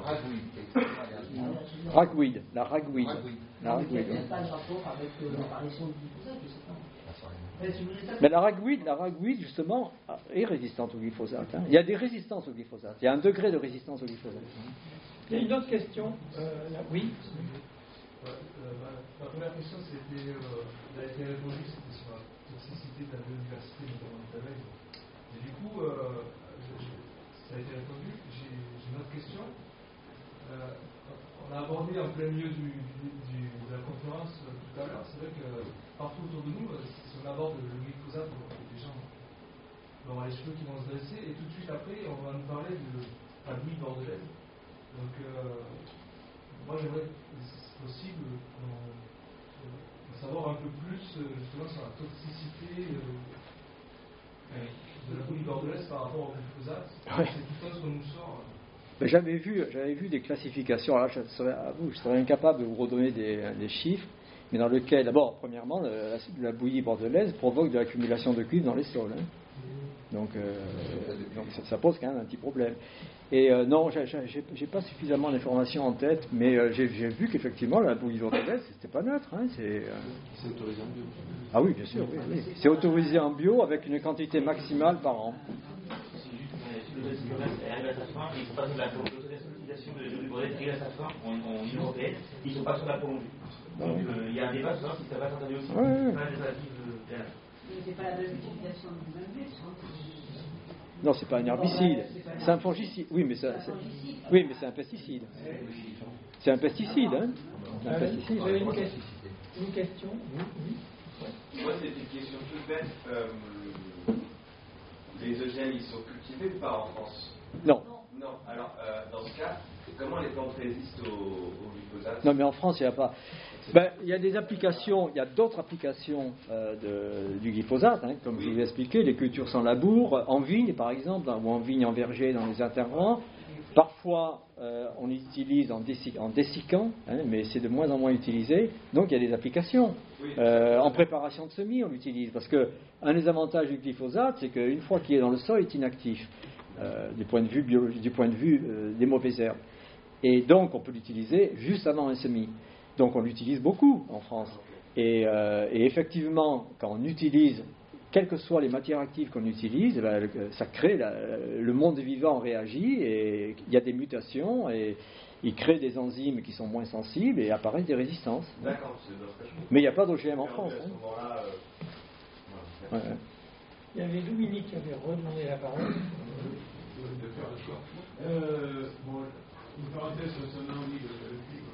ragweed. Ragweed, la ragweed. La ragweed. Il n'y a pas de rapport avec l'apparition du glyphosate, je sais pas. Mais la ragweed, la ragweed justement, est résistante au glyphosate. Hein. Il y a des résistances au glyphosate. Il y a un degré de résistance au glyphosate. Il y a une autre question. Euh, là, oui. Ouais, euh, ma, ma première question, c'était, euh, elle a été répondue, c'était sur la toxicité de la biodiversité, notamment des abeilles. Et du coup, euh, je, je, ça a été répondu. J'ai, j'ai une autre question. Euh, on a abordé en plein milieu du, du, du, de la conférence euh, tout à l'heure, c'est vrai que partout autour de nous, euh, si on aborde le glyphosate, les gens vont avoir les cheveux qui vont se dresser, et tout de suite après, on va nous parler de la bouillie bordelaise. Donc, euh, moi j'aimerais, si c'est possible, euh, savoir un peu plus euh, justement sur la toxicité euh, de la bouillie bordelaise par rapport au glyphosate. Ouais. C'est tout ce qu'on nous sort. Ben, j'avais vu, j'avais vu des classifications. Alors, je serais, à vous, je serais incapable de vous redonner des, des chiffres, mais dans lequel, d'abord, premièrement, la, la bouillie bordelaise provoque de l'accumulation de cuivre dans les sols. Hein. Donc, euh, donc ça, ça pose quand même un petit problème. Et euh, non, j'ai, j'ai, j'ai pas suffisamment d'informations en tête, mais euh, j'ai, j'ai vu qu'effectivement la bouillie d'Orthez, c'était pas neutre. Hein, c'est, euh... c'est autorisé en bio. Ah oui, bien sûr, oui, oui. C'est autorisé en bio avec une quantité maximale par an. Ils sont pas sur la l'autorisation de l'Orthez et la plateforme en Union européenne, ils sont pas sur la prolongée. Donc il y a un débat sur si ça va s'entraîner aussi. Ouais, ouais. Mais c'est pas la même utilisation du même but. Non, c'est pas un herbicide, c'est un fongicide. Oui, mais c'est, c'est... Oui, mais c'est un pesticide. C'est un pesticide, hein. C'est un euh, pesticide. Vous avez une question, une question oui, oui. Ouais. Moi, c'est une question toute bête. Euh, les eugènes, ils sont cultivés ou pas en France? Non. Non. Alors, euh, dans ce cas, comment les plantes résistent au, au glyphosate? Non, mais en France, il n'y a pas. Ben, il y a des applications, il y a d'autres applications euh, de, du glyphosate, hein, comme oui. je vous ai expliqué, les cultures sans labour, en vigne par exemple, ou en vigne en verger dans les intervents. Parfois, euh, on l'utilise en, dessy- en dessicant, hein, mais c'est de moins en moins utilisé. Donc, il y a des applications. Oui. Euh, en préparation de semis, on l'utilise. Parce que un des avantages du glyphosate, c'est qu'une fois qu'il est dans le sol, il est inactif, euh, du point de vue biologique, du point de vue euh, des mauvaises herbes. Et donc, on peut l'utiliser juste avant un semis. Donc on l'utilise beaucoup en France. Et, euh, et effectivement, quand on utilise, quelles que soient les matières actives qu'on utilise, ben, ça crée, la, le monde vivant réagit et il y a des mutations et il crée des enzymes qui sont moins sensibles et apparaissent des résistances. D'accord, c'est dans ce cas. Mais il n'y a pas d'O G M en France. À ce moment-là, euh... ouais, ouais. Il y avait Dominique qui avait redemandé la parole. De faire le choix. Euh, bon, une parenthèse concernant oui, le, le cuivre,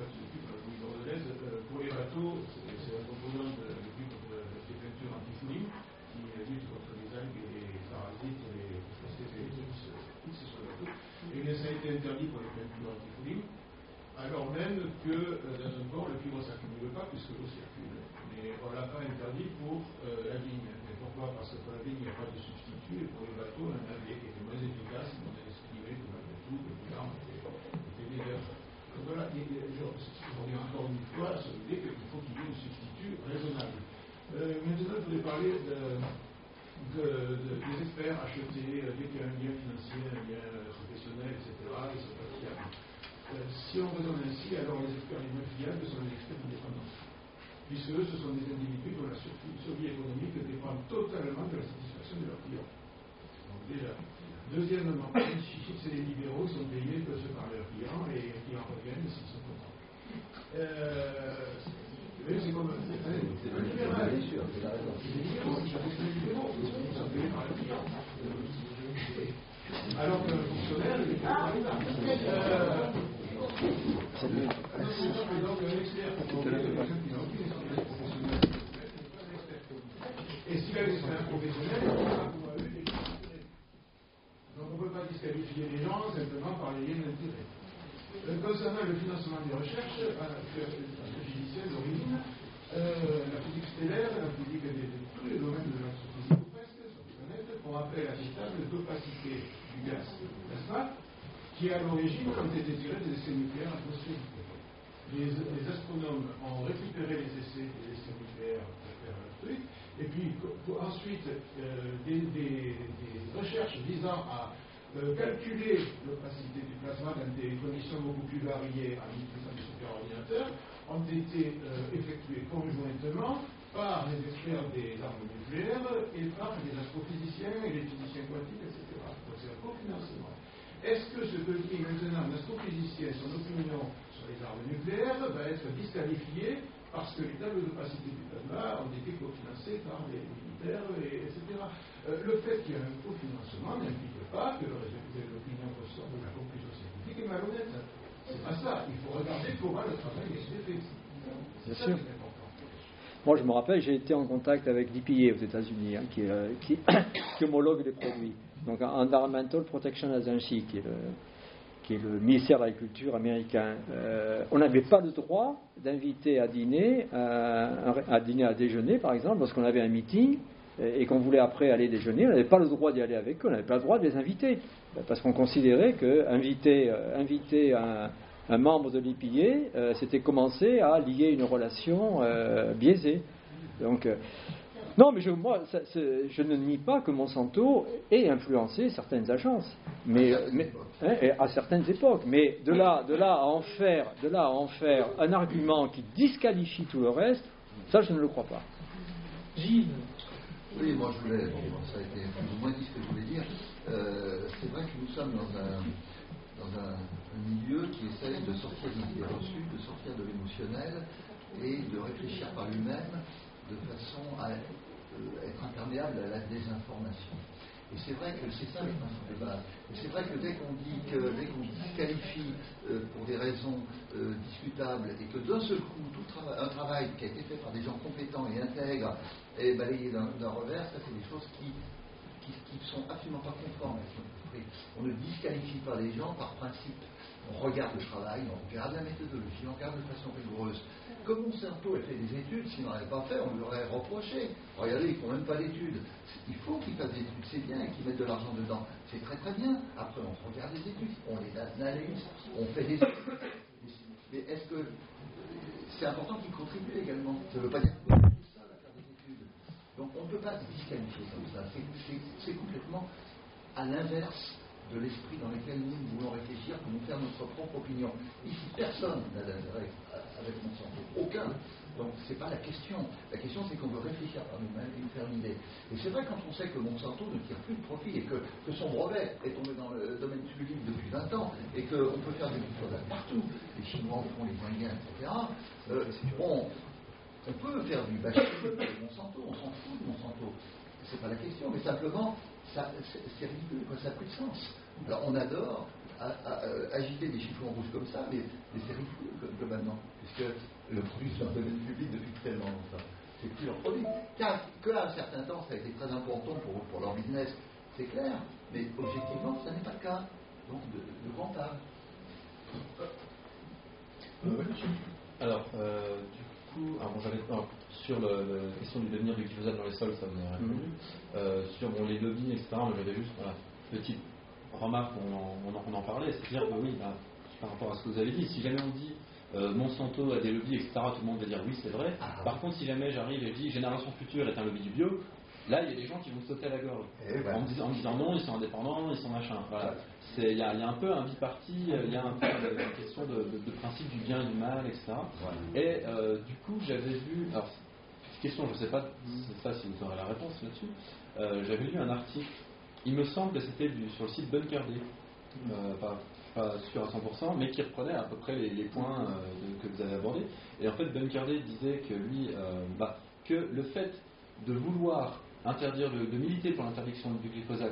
Euh, pour les bateaux, c'est, c'est un composant de, de, de, de, de peinture antifouling qui lutte contre les algues et les parasites et les espèces X sur le bateau. Et bien, ça a été interdit pour les peintures antifouling, alors même que euh, dans un port, le cuivre ne s'accumule pas puisque l'eau circule. Mais on ne l'a pas interdit pour euh, la vigne. Mais pourquoi? Parce que pour la vigne, il n'y a pas de substitut et pour les bateaux, on en avait qui était moins efficace, on a estimé que malgré tout, le bilan était, était meilleur. Donc voilà, je reviens encore une fois à l'idée qu'il faut qu'il y ait un substitut raisonnable. Euh, maintenant, je voudrais parler de, de, de, des experts achetés, dès qu'il y a un lien financier, un lien professionnel, et cetera, ils ne sont pas fiables. Euh, si on raisonne ainsi, alors les experts les moins fiables sont les experts indépendants. Puisque eux, ce sont des individus dont la survie économique dépend totalement de la satisfaction de leurs clients. Donc déjà. Deuxièmement, c'est les libéraux qui sont payés que ce par leurs clients et qui en reviennent s'ils sont contents. Euh, c'est comme un libéral. Les libéraux, ils sont payés par leurs clients. Alors qu'un fonctionnaire, il est payé par l'État. Donc un expert pour quelqu'un qui n'a aucune expérience professionnelle, et s'il a une expérience professionnelle, il va pouvoir lui. Donc on ne peut pas disqualifier les gens simplement par les liens d'intérêt. Euh, concernant le financement des recherches, à la physicienne d'origine, euh, la physique stellaire, la physique de, de tous les domaines de l'astrophysique ou presque sur la planète font appel à des tables d'opacité du gaz, n'est-ce pas, qui à l'origine ont été tirées des essais nucléaires atmosphériques. Les, les astronomes ont récupéré les essais des essais nucléaires pour faire un truc. Et puis pour, ensuite, euh, des, des, des recherches visant à euh, calculer l'opacité du plasma dans des conditions beaucoup plus variées en utilisant des superordinateurs ont été euh, effectuées conjointement par les experts des armes nucléaires et par les astrophysiciens et les physiciens quantiques, et cetera. Donc c'est un cofinancement. Est-ce que ce que dit maintenant un astrophysicien, son opinion sur les armes nucléaires, va être disqualifié parce que les tables d'opacité du plasma ont été cofinancées par les militaires, et, etc. Euh, le fait qu'il y ait un cofinancement n'implique pas que l'opinion ressort de la conclusion scientifique est malhonnête. C'est pas ça. Il faut regarder comment le travail est fait. C'est ça qui est important. Moi, je me rappelle, j'ai été en contact avec D P A aux États-Unis, hein, qui, euh, qui, qui homologue les produits. Donc, Environmental Protection Agency, qui est le, qui est le ministère de l'Agriculture américain. Euh, on n'avait pas le droit d'inviter à dîner, à, à dîner à déjeuner, par exemple, lorsqu'on avait un meeting et qu'on voulait après aller déjeuner. On n'avait pas le droit d'y aller avec eux, on n'avait pas le droit de les inviter, parce qu'on considérait qu'inviter inviter un, un membre de l'E P A, euh, c'était commencer à lier une relation euh, biaisée. Donc, euh, Non, mais je, moi, ça, je ne nie pas que Monsanto ait influencé certaines agences, mais, mais hein, à certaines époques. Mais de là, de là à en faire, de là à en faire un argument qui disqualifie tout le reste, ça, je ne le crois pas. Gilles. Oui, moi je voulais, bon, ça a été plus ou moins dit ce que je voulais dire. Euh, c'est vrai que nous sommes dans un, dans un, un milieu qui essaye de sortir des idées reçues, de sortir de l'émotionnel et de réfléchir par lui-même de façon à euh, être imperméable à la désinformation. Et c'est vrai que c'est ça le principe de base. Et c'est vrai que dès qu'on dit que, dès qu'on disqualifie euh, pour des raisons euh, discutables et que d'un seul coup, tout trava- un travail qui a été fait par des gens compétents et intègres est balayé d'un, d'un revers, ça c'est des choses qui qui ne sont absolument pas conformes à ce qu'on fait. On ne disqualifie pas les gens par principe. On regarde le travail, on regarde la méthodologie, on regarde de façon rigoureuse. Comme Monsanto a fait des études, s'il n'en avait pas fait, on lui aurait reproché. Regardez, ils ne font même pas d'études. Il faut qu'ils fassent des études, c'est bien, et qu'ils mettent de l'argent dedans. C'est très très bien. Après, on regarde les études, on les analyse, on fait des études. Mais est-ce que c'est important qu'ils contribuent également? Ça ne veut pas dire que c'est ça à faire des études. Donc on ne peut pas se disqualifier comme ça. C'est, c'est, c'est complètement à l'inverse de l'esprit dans lequel nous voulons réfléchir pour nous faire notre propre opinion. Ici, personne n'a d'intérêt avec Monsanto. Aucun. Donc c'est pas la question. La question c'est qu'on veut réfléchir par nous-mêmes et nous faire une idée. Et c'est vrai quand on sait que Monsanto ne tire plus de profit et que, que son brevet est tombé dans le domaine public depuis vingt ans et qu'on peut faire des glyphosates partout. Les Chinois font les moyens, et cetera. Euh, bon, on peut faire du bashing de Monsanto, on s'en fout de Monsanto. C'est pas la question, mais simplement, ça, c'est, c'est ridicule, quoi, ça n'a plus de sens. Alors on adore à, à, à, agiter des chiffons rouges comme ça, mais, mais c'est ridicule globalement, puisque le produit est dans le domaine public depuis très longtemps. C'est plus leur produit. Car qu'à un certain temps, ça a été très important pour, pour leur business, c'est clair, mais objectivement, ça n'est pas le cas. Donc de, de rentable. Euh, alors, euh, du coup, alors bon, j'avais, alors, sur le, la question du devenir du glyphosate dans les sols, ça vous a répondu. Mm-hmm. Euh, sur bon, les lobbies, et cetera, moi j'avais juste voilà, petite remarque, on en, on en, on en parlait, c'est-à-dire que oui, bah, par rapport à ce que vous avez dit, si jamais on dit euh, Monsanto a des lobbies, et cetera, tout le monde va dire oui, c'est vrai. Ah, par contre, si jamais j'arrive et je dis Génération Future est un lobby du bio, là il y a des gens qui vont sauter à la gorge ben. en, me disant, en me disant non, ils sont indépendants, ils sont machin. Voilà. Il y, y a un peu un biparti, il y a un peu une question de, de, de principe du bien et du mal, et cetera. Ouais. Et euh, du coup, j'avais vu, alors, cette question, je ne sais pas c'est ça si vous aurez la réponse là-dessus, euh, j'avais lu un article, il me semble que c'était du, sur le site Bunker D, euh, pas, pas sûr à cent pour cent, mais qui reprenait à peu près les, les points euh, de, que vous avez abordés. Et en fait, Bunker D disait que lui, euh, bah, que le fait de vouloir interdire, de, de militer pour l'interdiction du glyphosate,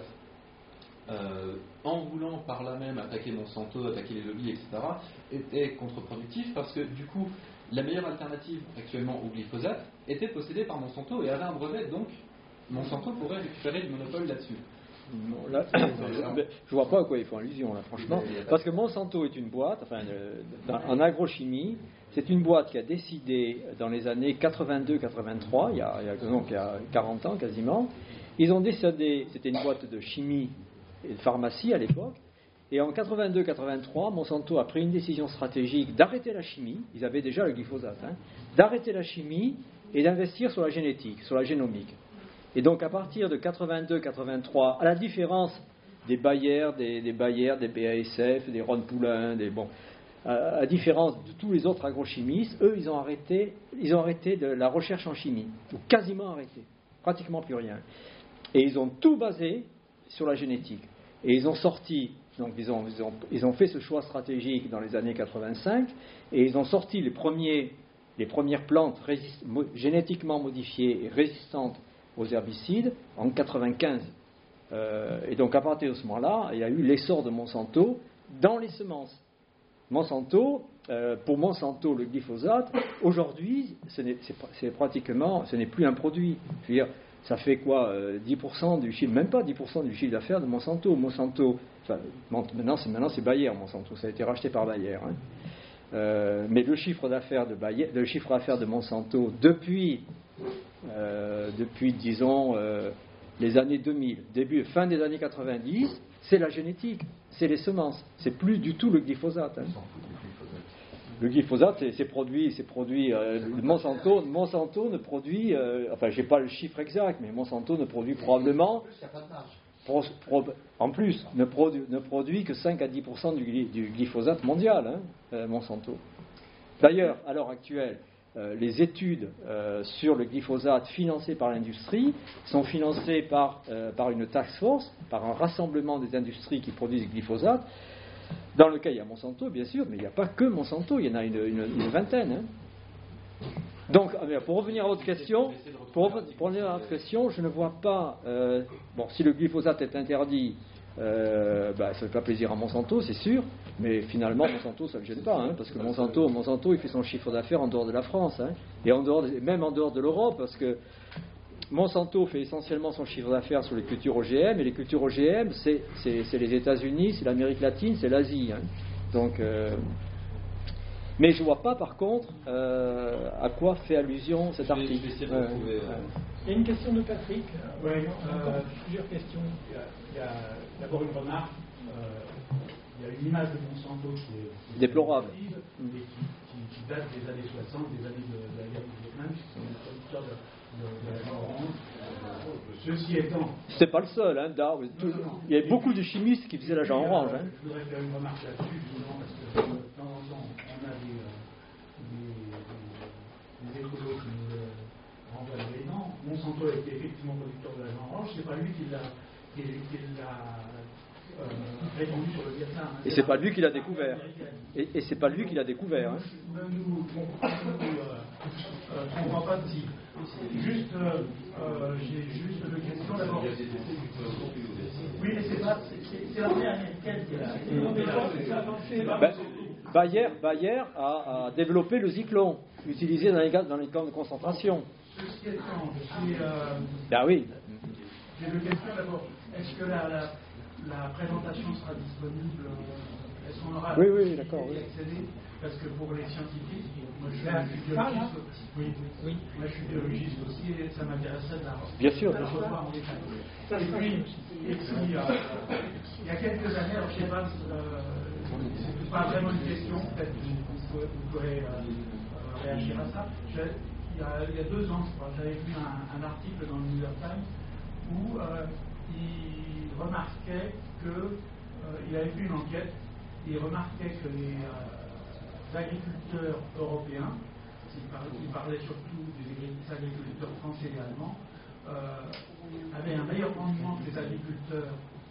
Euh, en voulant par là même attaquer Monsanto, attaquer les lobbies, et cetera, était contre-productif parce que du coup, la meilleure alternative actuellement au glyphosate était possédée par Monsanto et avait un brevet, donc Monsanto pourrait récupérer du monopole là-dessus. Bon, là, je vois pas à quoi ils font allusion là, franchement, parce que Monsanto est une boîte, enfin, euh, en agrochimie, c'est une boîte qui a décidé dans les années quatre-vingt-deux quatre-vingt-trois, il y a, il y a, donc, il y a quarante ans quasiment, ils ont décidé, c'était une boîte de chimie et de pharmacie à l'époque, et en quatre-vingt-deux quatre-vingt-trois, Monsanto a pris une décision stratégique d'arrêter la chimie, ils avaient déjà le glyphosate, hein, d'arrêter la chimie et d'investir sur la génétique, sur la génomique. Et donc à partir de quatre-vingt-deux quatre-vingt-trois, à la différence des Bayer, des, des Bayer, des B A S F, des Ron Poulain, des bon, à la différence de tous les autres agrochimistes, eux ils ont arrêté, ils ont arrêté de la recherche en chimie, ou quasiment arrêté, pratiquement plus rien. Et ils ont tout basé sur la génétique. Et ils ont sorti, donc ils ont, ils ont, ils ont fait ce choix stratégique dans les années quatre-vingt-cinq, et ils ont sorti les, premiers, les premières plantes résist, mo, génétiquement modifiées et résistantes aux herbicides en quatre-vingt-quinze. Euh, et donc à partir de ce moment-là, il y a eu l'essor de Monsanto dans les semences. Monsanto, euh, pour Monsanto, le glyphosate, aujourd'hui, ce n'est, c'est, c'est pratiquement, ce n'est plus un produit. Je veux dire, ça fait quoi, euh, dix pour cent du chiffre, même pas dix pour cent du chiffre d'affaires de Monsanto. Monsanto, enfin, maintenant, c'est, maintenant c'est Bayer, Monsanto, ça a été racheté par Bayer. Hein. Euh, mais le chiffre d'affaires de Bayer, le chiffre d'affaires de Monsanto depuis, euh, depuis disons, euh, les années deux mille, début, fin des années quatre-vingt-dix, c'est la génétique, c'est les semences, c'est plus du tout le glyphosate. Hein. Le glyphosate, c'est, c'est produit, c'est produit euh, Monsanto, Monsanto ne produit, euh, enfin, j'ai pas le chiffre exact, mais Monsanto ne produit probablement, pro, pro, en plus, ne produit, ne produit que cinq à dix pour cent du, du glyphosate mondial, hein, euh, Monsanto. D'ailleurs, à l'heure actuelle, euh, les études euh, sur le glyphosate financées par l'industrie sont financées par, euh, par une task force, par un rassemblement des industries qui produisent du glyphosate, dans lequel il y a Monsanto, bien sûr, mais il n'y a pas que Monsanto, il y en a une, une, une vingtaine. Hein. Donc, pour revenir à votre question, pour, pour revenir à votre question, je ne vois pas. Euh, bon, si le glyphosate est interdit, euh, bah, ça ne fait pas plaisir à Monsanto, c'est sûr, mais finalement, Monsanto, ça ne le gêne pas, hein, parce que Monsanto, Monsanto, il fait son chiffre d'affaires en dehors de la France, hein, et en dehors, même en dehors de l'Europe, parce que Monsanto fait essentiellement son chiffre d'affaires sur les cultures O G M, et les cultures O G M, c'est, c'est, c'est les États-Unis, c'est l'Amérique latine, c'est l'Asie. Hein. Donc, euh, mais je ne vois pas, par contre, euh, à quoi fait allusion cet article. Ouais, ouais. Il y a une question de Patrick. Oui, euh, plusieurs questions. Il y a, il y a d'abord une remarque. Euh, il y a une image de Monsanto qui est, qui est déplorable et qui, qui, qui date des années soixante, des années de, de la guerre du Vietnam, puisque c'est un producteur de Ceci étant, c'est pas le seul, hein, tout, il y a beaucoup de chimistes qui faisaient l'agent orange. Hein. Je voudrais faire une remarque là-dessus, parce que de temps en temps, on a des, des, des, des écolos qui nous euh, renvoient les dents. Monsanto était effectivement producteur de l'agent orange, c'est pas lui qui l'a, qui, qui l'a euh, répandu sur le Vietnam. Hein. Et c'est pas lui qui l'a découvert. Et, et c'est pas lui qui l'a découvert. Hein. Ne nous trompons pas de cible. Juste, euh, euh, j'ai juste deux questions d'abord. Oui, mais c'est pas, c'est, c'est l'armée américaine qui est là. Ben, Bayer, Bayer a, a développé le Zyklon, utilisé dans les, dans les camps de concentration. Ceci étant, je suis. Euh, ah oui. J'ai deux questions d'abord. Est-ce que la, la, la présentation sera disponible? Est-ce qu'on aura oui, oui, d'accord, oui. accéder? Parce que pour les scientifiques, moi je suis biologiste, oui, oui. Moi je suis biologiste aussi et ça m'intéresserait de la bien sûr, de la revoir en détail. Et puis, et puis euh, il y a quelques années, alors je ne sais pas, euh, c'est pas vraiment une question, peut-être que vous, vous pourrez euh, réagir à ça. Je, il, y a, il y a deux ans, je crois, j'avais vu un, un article dans le New York Times où euh, il remarquait que euh, il avait fait une enquête. Il remarquait que les euh, agriculteurs européens, il parlait, il parlait surtout des agriculteurs français et allemands, euh, avaient un meilleur rendement que les agriculteurs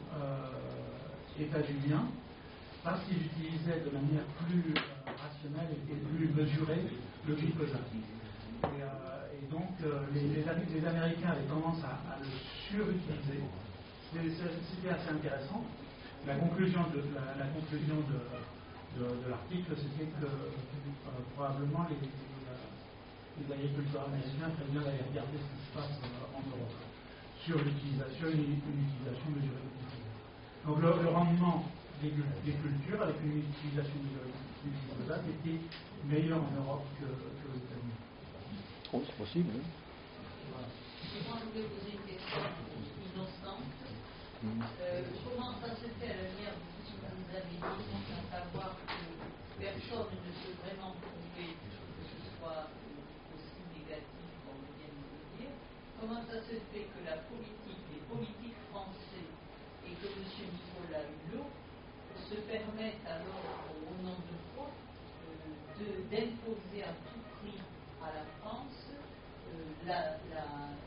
euh, états-uniens parce qu'ils utilisaient de manière plus euh, rationnelle et, et plus mesurée le glyphosate. Et, euh, et donc euh, les, les, les Américains avaient tendance à, à le surutiliser. C'était, c'était assez intéressant. La conclusion de, la, la conclusion de, de, de l'article, c'était que euh, probablement les, les, les agriculteurs américains feraient bien d'aller regarder ce qui se passe euh, en Europe sur l'utilisation, une, une utilisation mesurée de glyphosate. Donc le, le rendement des, des cultures avec une utilisation mesurée du glyphosate était meilleur en Europe que, que aux États-Unis. Oh, c'est possible, oui. Voilà. Moi, je voulais poser une question innocente. Euh, comment ça se fait à la lumière de ce que vous avez dit, à savoir que personne ne peut vraiment prouver que ce soit aussi négatif qu'on vient de le dire? Comment ça se fait que la politique, les politiques français et que M. Nicolas Hulot se permettent alors, au nom de quoi, euh, de, d'imposer à tout prix à la France euh, la, la,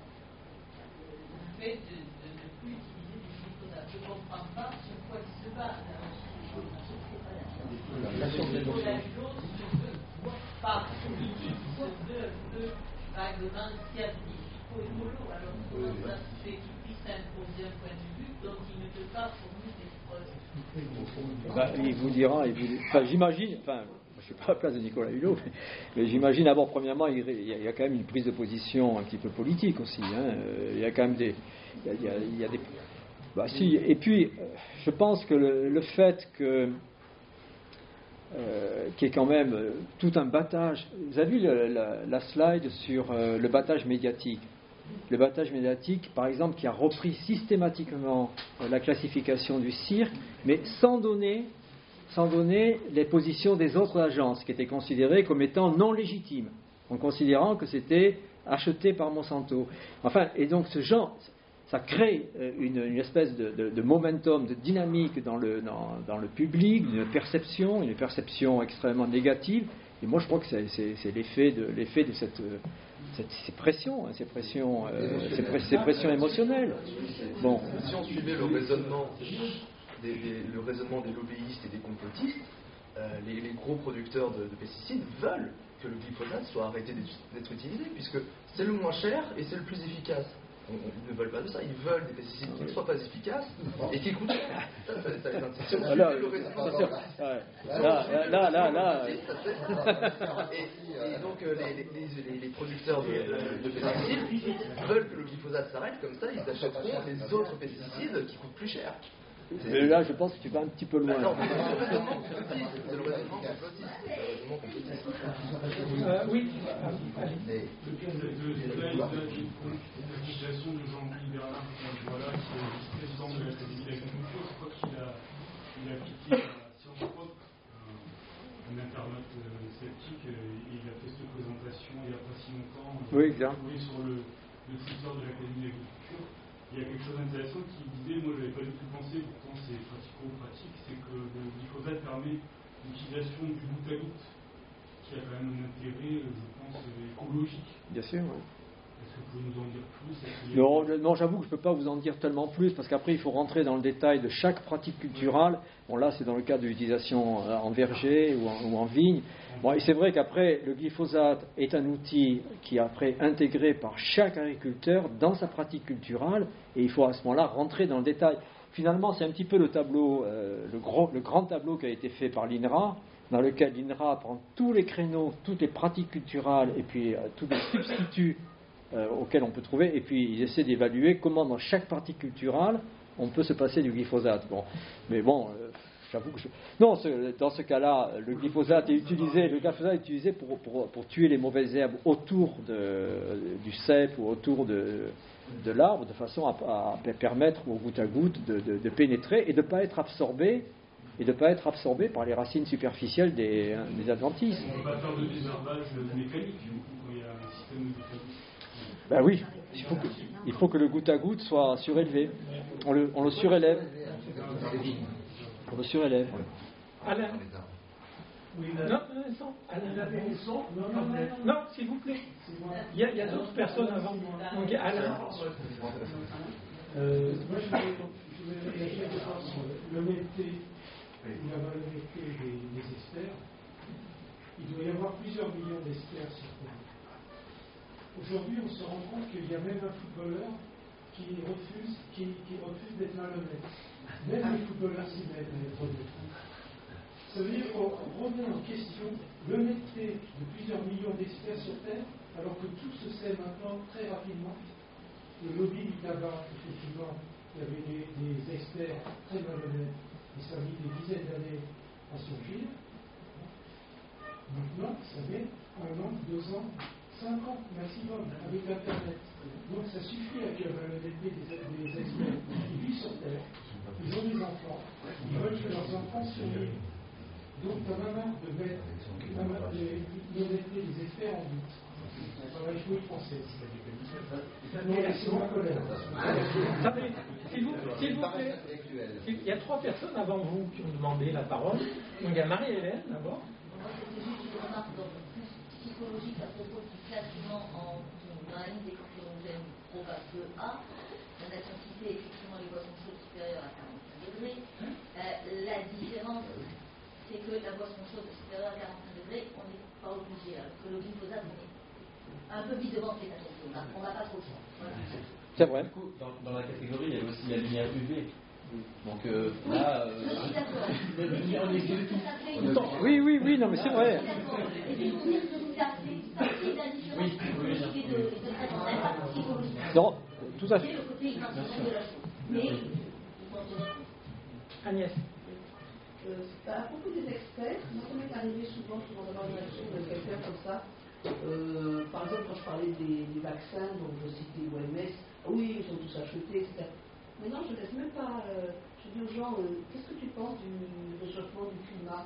le fait de, de ne plus utiliser du glyphosate? Je ne comprends pas sur quoi il se bat. Nicolas Hulot se veut, par politique, se veut, veut vaguement scientifico-écolo. Alors comment ça se fait qu'il puisse imposer un point de vue dont il ne peut pas fournir des preuves? Ben, il vous dira, il vous, enfin, j'imagine, enfin, je ne suis pas à la place de Nicolas Hulot, mais, mais j'imagine d'abord, premièrement, il, il y a quand même une prise de position un petit peu politique aussi. Hein. Il y a quand même des. Il y a, il y a, il y a des bah, si, et puis, je pense que le, le fait que. Euh, qui est quand même euh, tout un battage. Vous avez vu le, la, la slide sur euh, le battage médiatique. Le battage médiatique, par exemple, qui a repris systématiquement euh, la classification du cirque, mais sans donner sans donner les positions des autres agences qui étaient considérées comme étant non légitimes, en considérant que c'était acheté par Monsanto. Enfin, et donc ce genre, ça crée une, une espèce de, de, de momentum, de dynamique dans le, dans, dans le public, une perception, une perception extrêmement négative. Et moi, je crois que c'est, c'est, c'est l'effet de, l'effet de cette, cette, ces pressions, hein, ces pressions, euh, ces, pre- ces pressions émotionnelles. Bon. Si on suivait le raisonnement des, des, le raisonnement des lobbyistes et des complotistes, euh, les, les gros producteurs de, de pesticides veulent que le glyphosate soit arrêté d'être, d'être utilisé, puisque c'est le moins cher et c'est le plus efficace. On, on, ils ne veulent pas de ça, ils veulent des pesticides qui ne soient pas efficaces et qui coûtent cher. Ça, ça, ça les intéresse. Si on suivait le raisonnement là, là, là, là. Et, et donc euh, les, les, les, les producteurs de, de, de pesticides veulent que le glyphosate s'arrête, comme ça ils achèteront les autres pesticides qui coûtent plus cher. Mais là, je pense que tu vas un petit peu loin. Bah non, c'est le raisonnement complotiste. C'est le raisonnement complotiste. C'est le raisonnement complotiste. Euh, oui. L'accusation de Jean-Louis Bernard, voilà, qui est vice-président de l'Académie d'agriculture, je crois qu'il a, il a piqué à Sciences Po, un internaute sceptique, et il a fait cette présentation il n'y a pas si longtemps. Oui, exact. Sur le, le Twitter de l'Académie d'agriculture. Il y a quelque chose d'intéressant qui disait, moi je n'avais pas du tout pensé, pourtant c'est pratico-pratique, c'est que le glyphosate permet l'utilisation du goutte à goutte, qui a quand même un intérêt, je pense, écologique. Bien sûr, oui. Est-ce que vous pouvez nous en dire plus? Non, non, j'avoue que je ne peux pas vous en dire tellement plus, parce qu'après il faut rentrer dans le détail de chaque pratique culturelle. Bon, là c'est dans le cas de l'utilisation en verger ou en, ou en vigne. Bon, et c'est vrai qu'après, le glyphosate est un outil qui est après intégré par chaque agriculteur dans sa pratique culturelle, et il faut à ce moment-là rentrer dans le détail. Finalement, c'est un petit peu le tableau, euh, le, gros, le grand tableau qui a été fait par l'I N R A, dans lequel l'I N R A prend tous les créneaux, toutes les pratiques culturelles, et puis euh, tous les substituts euh, auxquels on peut trouver, et puis ils essaient d'évaluer comment dans chaque pratique culturelle on peut se passer du glyphosate. Bon, mais bon... Euh, J'avoue que je... Non, ce, dans ce cas-là, le glyphosate est utilisé, le glyphosate est utilisé pour, pour, pour tuer les mauvaises herbes autour de, du cep ou autour de, de l'arbre, de façon à, à permettre au goutte à goutte de, de, de pénétrer et de ne pas être absorbé et de pas être absorbé par les racines superficielles des, des adventices. On ne peut pas faire de désherbage mécanique quand il y a un système de goutte à goutte. Ben oui, il faut que, il faut que le goutte à goutte soit surélevé. On le, on le surélève. On le surélève. Alain. Oui, non, non, non, Alain. Non, non, non, non, s'il vous plaît. Il y a, il y a d'autres personnes avant moi. Donc, Alain. Euh, moi, je voulais réagir sur l'honnêteté ou la malhonnêteté des, des experts. Il doit y avoir plusieurs millions d'experts sur Terre. Aujourd'hui, on se rend compte qu'il y a même un footballeur qui refuse, qui, qui refuse d'être malhonnête. Même les footballeurs s'y mettent à être honnêtes. Ça veut dire qu'on remet en question l'honnêteté de plusieurs millions d'experts sur Terre, alors que tout se sait maintenant très rapidement. Le lobby du tabac, effectivement, il y avait des, des experts très malhonnêtes, et ça a mis des dizaines d'années à surgir. Maintenant, ça met un an, deux ans, cinq ans maximum avec Internet. Donc ça suffit à que la malhonnêteté des, des experts qui vivent sur Terre. Ils ont des enfants, ils veulent que leurs enfants survivent. Donc, t'en as marre de mettre l'honnêteté des experts en doute. Voilà, il faut y penser. Non, c'est ma colère. S'il vous, s'il vous plaît, il y a trois personnes avant vous qui ont demandé la parole. Donc, il y a Marie-Hélène d'abord. C'était juste une remarque psychologique à propos du classement en dans la ligne des cancérogènes pro à peu A. On a cité effectivement les boissons chaudes supérieures à quarante-cinq degrés. Euh, la différence, c'est que la boisson chaude supérieure à quarante-cinq degrés, on n'est pas obligé. Alors que le glyphosate, on est un peu vite devant cette attention. On n'a pas trop le choix. Voilà. C'est vrai. Du coup, dans, dans la catégorie, il y a aussi la lumière U V. Donc euh, là, euh, oui, oui, oui, non, mais c'est vrai. Oui, oui, non, tout à fait. Agnès. Euh, à propos des experts, moi, ça m'est arrivé souvent, souvent d'avoir une réaction de quelqu'un comme ça. Euh, par exemple, quand je parlais des, des vaccins, donc je citais l'O M S, ah oui, ils sont tous achetés, et cetera. Maintenant, je ne laisse même pas. Euh, je dis aux gens, euh, qu'est-ce que tu penses du réchauffement du climat?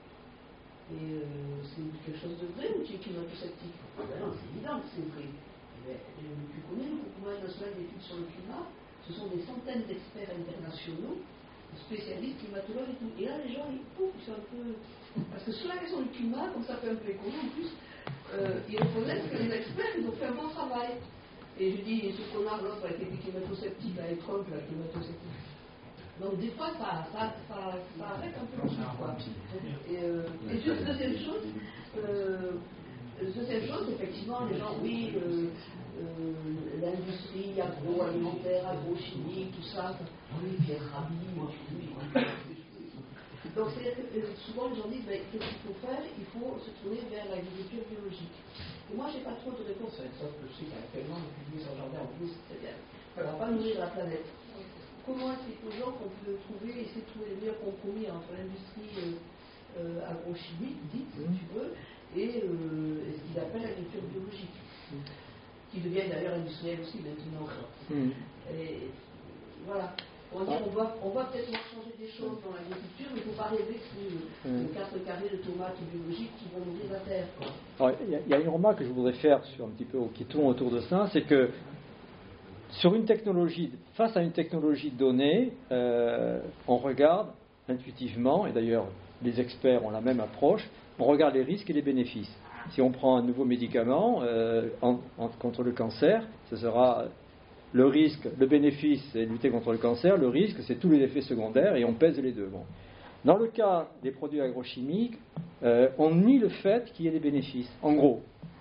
Et euh, c'est quelque chose de vrai ou tu es climato-sceptique? Ah ben non, c'est évident que c'est vrai. Mais, euh, tu connais le Groupement national d'études sur le climat? Ce sont des centaines d'experts internationaux, spécialistes, climatologues et tout. Et là, les gens, ils, pouf, ils sont un peu. Parce que sur la question du climat, comme ça fait un peu écolo en plus, euh, ils reconnaissent que les experts, ils ont fait un bon travail. Et je dis, ce connard, l'autre, a été climato-sceptique, là, et Trump, là, climato-sceptique. Donc, des fois, ça, ça, ça, ça arrête un peu le truc, quoi. Et, euh, et juste, deuxième chose, euh, deuxième chose, effectivement, les gens, oui, euh, euh, l'industrie agroalimentaire, agrochimique, tout ça, oui, Pierre Rabhi, oui. Donc, c'est euh, souvent les gens disent, ben, qu'est-ce qu'il faut faire? Il faut se tourner vers l'agriculture biologique. Et moi, je n'ai pas trop de réponses à ça, parce que je sais qu'actuellement, on publie son jardin en plus, c'est bien. Ça ne va pas nourrir la planète. Comment expliquer aux gens qu'on peut trouver, essayer de trouver le meilleur compromis entre l'industrie euh, euh, agrochimique, dite, si tu veux, et, euh, et ce qu'ils appellent l'agriculture biologique, qui devient d'ailleurs industrielle aussi maintenant. Mm. Et voilà. On, dit, on va, on va peut-être changer des choses dans l'agriculture, mais il ne faut pas rêver que c'est mm. les quatre carrés de tomates biologiques qui vont nourrir la terre. Il y, y a une remarque que je voudrais faire sur un petit peu qui tourne autour de ça, c'est que sur une technologie, face à une technologie donnée, euh, on regarde intuitivement, et d'ailleurs les experts ont la même approche, on regarde les risques et les bénéfices. Si on prend un nouveau médicament euh, en, en, contre le cancer, ce sera le risque, le bénéfice, c'est lutter contre le cancer, le risque, c'est tous les effets secondaires, et on pèse les deux. Bon. Dans le cas des produits agrochimiques, euh, on nie le fait qu'il y ait des bénéfices, en gros.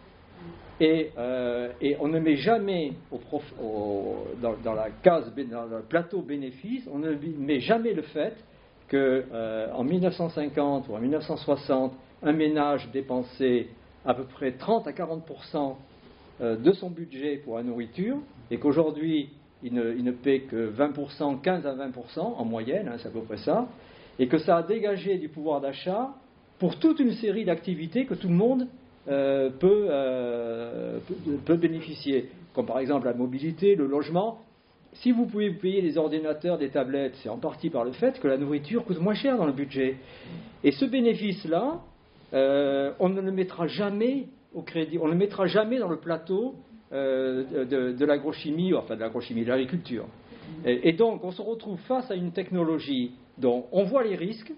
Et, euh, et on ne met jamais au prof, au, dans, dans la case, dans le plateau bénéfice, on ne met jamais le fait qu'en euh, mille neuf cent cinquante ou en mille neuf cent soixante, un ménage dépensait à peu près trente à quarante pour cent de son budget pour la nourriture, et qu'aujourd'hui, il ne, il ne paie que vingt pour cent, quinze à vingt pour cent en moyenne, hein, c'est à peu près ça, et que ça a dégagé du pouvoir d'achat pour toute une série d'activités que tout le monde Euh, peut, euh, peut, peut bénéficier, comme par exemple la mobilité, le logement. Si vous pouvez payer des ordinateurs, des tablettes, c'est en partie par le fait que la nourriture coûte moins cher dans le budget. Et ce bénéfice-là, euh, on ne le mettra jamais au crédit, on ne le mettra jamais dans le plateau euh, de, de l'agrochimie, enfin de l'agrochimie, de l'agriculture. Et, et donc, on se retrouve face à une technologie dont on voit les risques,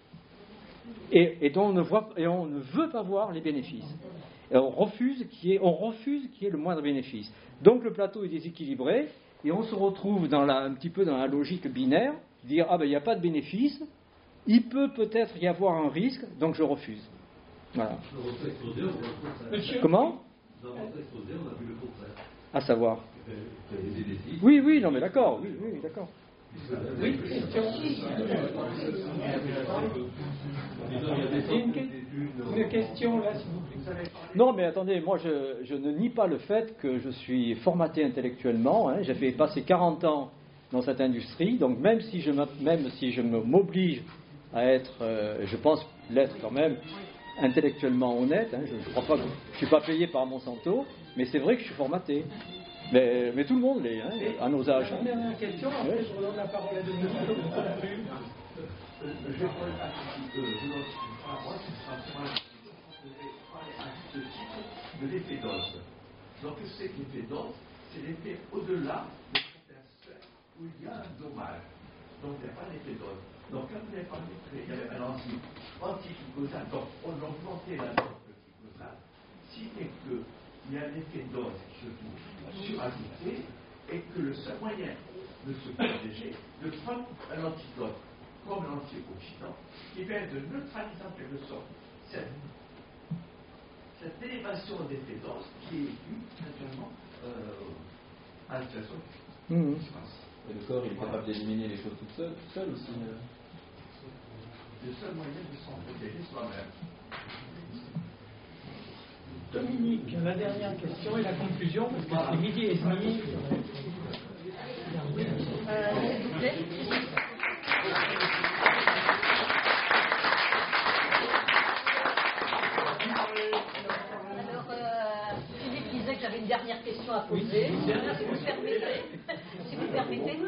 Et, et dont on ne, voit, et on ne veut pas voir les bénéfices. Et on refuse qu'il y ait, on refuse qu'il y ait le moindre bénéfice. Donc le plateau est déséquilibré et on se retrouve dans la, un petit peu dans la logique binaire, dire ah ben il n'y a pas de bénéfice, il peut peut-être y avoir un risque, donc je refuse. Voilà. Comment ? Dans votre exposé, on a vu le contraire. À savoir. Oui, oui, non mais d'accord, oui, oui, d'accord. Oui, question. Une, une question là, s'il vous plaît. Non, mais attendez, moi je, je ne nie pas le fait que je suis formaté intellectuellement. Hein, j'ai fait passer quarante ans dans cette industrie, donc même si je, même si je m'oblige à être, euh, je pense l'être quand même, intellectuellement honnête, hein, je ne crois pas que je ne suis pas payé par Monsanto, mais c'est vrai que je suis formaté. Mais, mais tout le monde l'est, hein, à nos âges. Une dernière question, après je redonne la parole à Denis. Je vais parler un petit peu de l'effet dose. Donc, je sais que l'effet dose, c'est l'effet au-delà de certains seuils où il y a un dommage. Donc, il n'y a pas d'effet dose. Donc, quand vous avez parlé qu'il y avait un anti, anti-glyphosate, donc on a augmenté la dose de glyphosate, si et que il y a un effet dose qui se trouve surajouté et que le seul moyen de se protéger, de prendre un antidote comme l'antioxydant, qui vient de neutraliser en quelque sorte cette, cette élévation d'effet dose qui est due naturellement euh, à la situation mmh. qui se passe. Et le corps il est capable d'éliminer les choses tout seul, tout seul aussi. Euh... Le seul moyen de s'en protéger soi-même. Dominique, la dernière question et la conclusion, parce que c'est midi et demi. Euh, s'il vous plaît. Alors, euh, Philippe disait que j'avais une dernière question à poser. Si vous permettez, si vous permettez, c'était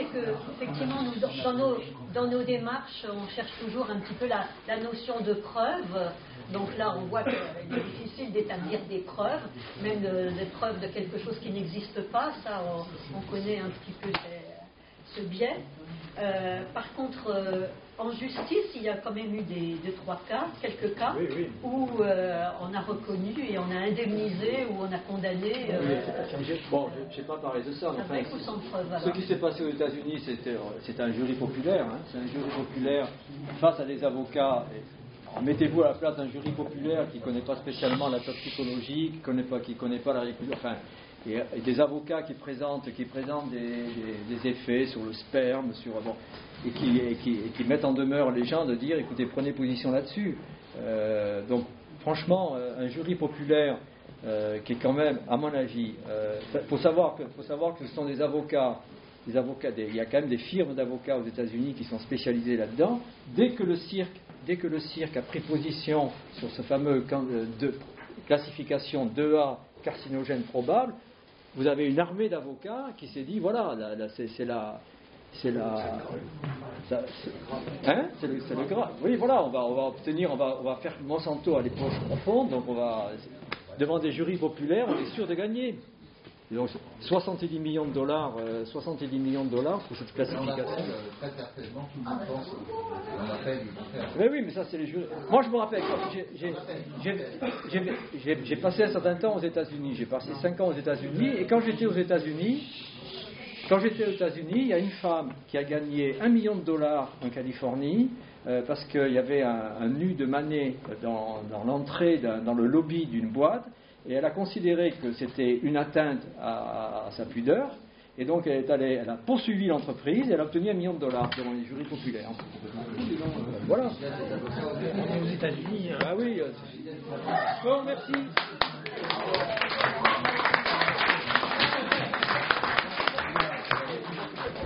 que, effectivement, nous, dans, dans, nos, dans nos démarches, on cherche toujours un petit peu la, la notion de preuve. Donc là, on voit qu'il est difficile d'établir des preuves, même de, des preuves de quelque chose qui n'existe pas. Ça, on, on connaît un petit peu ce, ce biais. Euh, par contre, euh, en justice, il y a quand même eu des, deux, trois cas, quelques cas, oui, oui. où euh, on a reconnu et on a indemnisé, ou on a condamné. Euh, oui, bon, je ne sais pas parler de ça. Mais avec enfin, ou sans preuve. Ce qui s'est passé aux États-Unis, c'était, c'était un jury populaire. Hein, c'est un jury populaire face à des avocats. Et, mettez-vous à la place d'un jury populaire qui ne connaît pas spécialement la toxicologie, qui ne connaît pas, qui connaît pas l'agriculture. Enfin, Et, et des avocats qui présentent, qui présentent des, des, des effets sur le sperme, sur, bon, et, qui, et, qui, et qui mettent en demeure les gens de dire, écoutez, prenez position là-dessus. Euh, donc, franchement, un jury populaire euh, qui est quand même, à mon avis, il euh, faut savoir que, faut savoir que ce sont des avocats, des avocats des, il y a quand même des firmes d'avocats aux États-Unis qui sont spécialisés là-dedans. Dès que le cirque, dès que le cirque a pris position sur ce fameux de, classification deux A carcinogène probable, vous avez une armée d'avocats qui s'est dit, voilà, là, là, c'est, c'est la... C'est la... Ça, c'est, hein c'est, le, c'est le gras. Oui, voilà, on va, on va obtenir, on va, on va faire Monsanto à les poches profondes, donc on va... Devant des jurys populaires, on est sûr de gagner. Et donc, soixante-dix millions de dollars, euh, soixante-dix millions de dollars pour cette classification. Très certainement, tout le monde pense qu'on appelle du contraire. Oui, oui, mais ça, c'est les jurys. Moi, je me rappelle, j'ai, j'ai, j'ai, j'ai, j'ai, j'ai passé un certain temps aux États-Unis. J'ai passé cinq ans aux États-Unis. Et quand j'étais aux États-Unis, quand j'étais aux États-Unis, il y a une femme qui a gagné un million de dollars en Californie euh, parce qu'il y avait un, un nu de Manet dans, dans l'entrée, dans, dans le lobby d'une boîte. Et elle a considéré que c'était une atteinte à, à sa pudeur, et donc elle, est allée, elle a poursuivi l'entreprise et elle a obtenu un million de dollars devant les jurys populaires. Voilà. On est aux États-Unis. Ah oui. Bon, merci.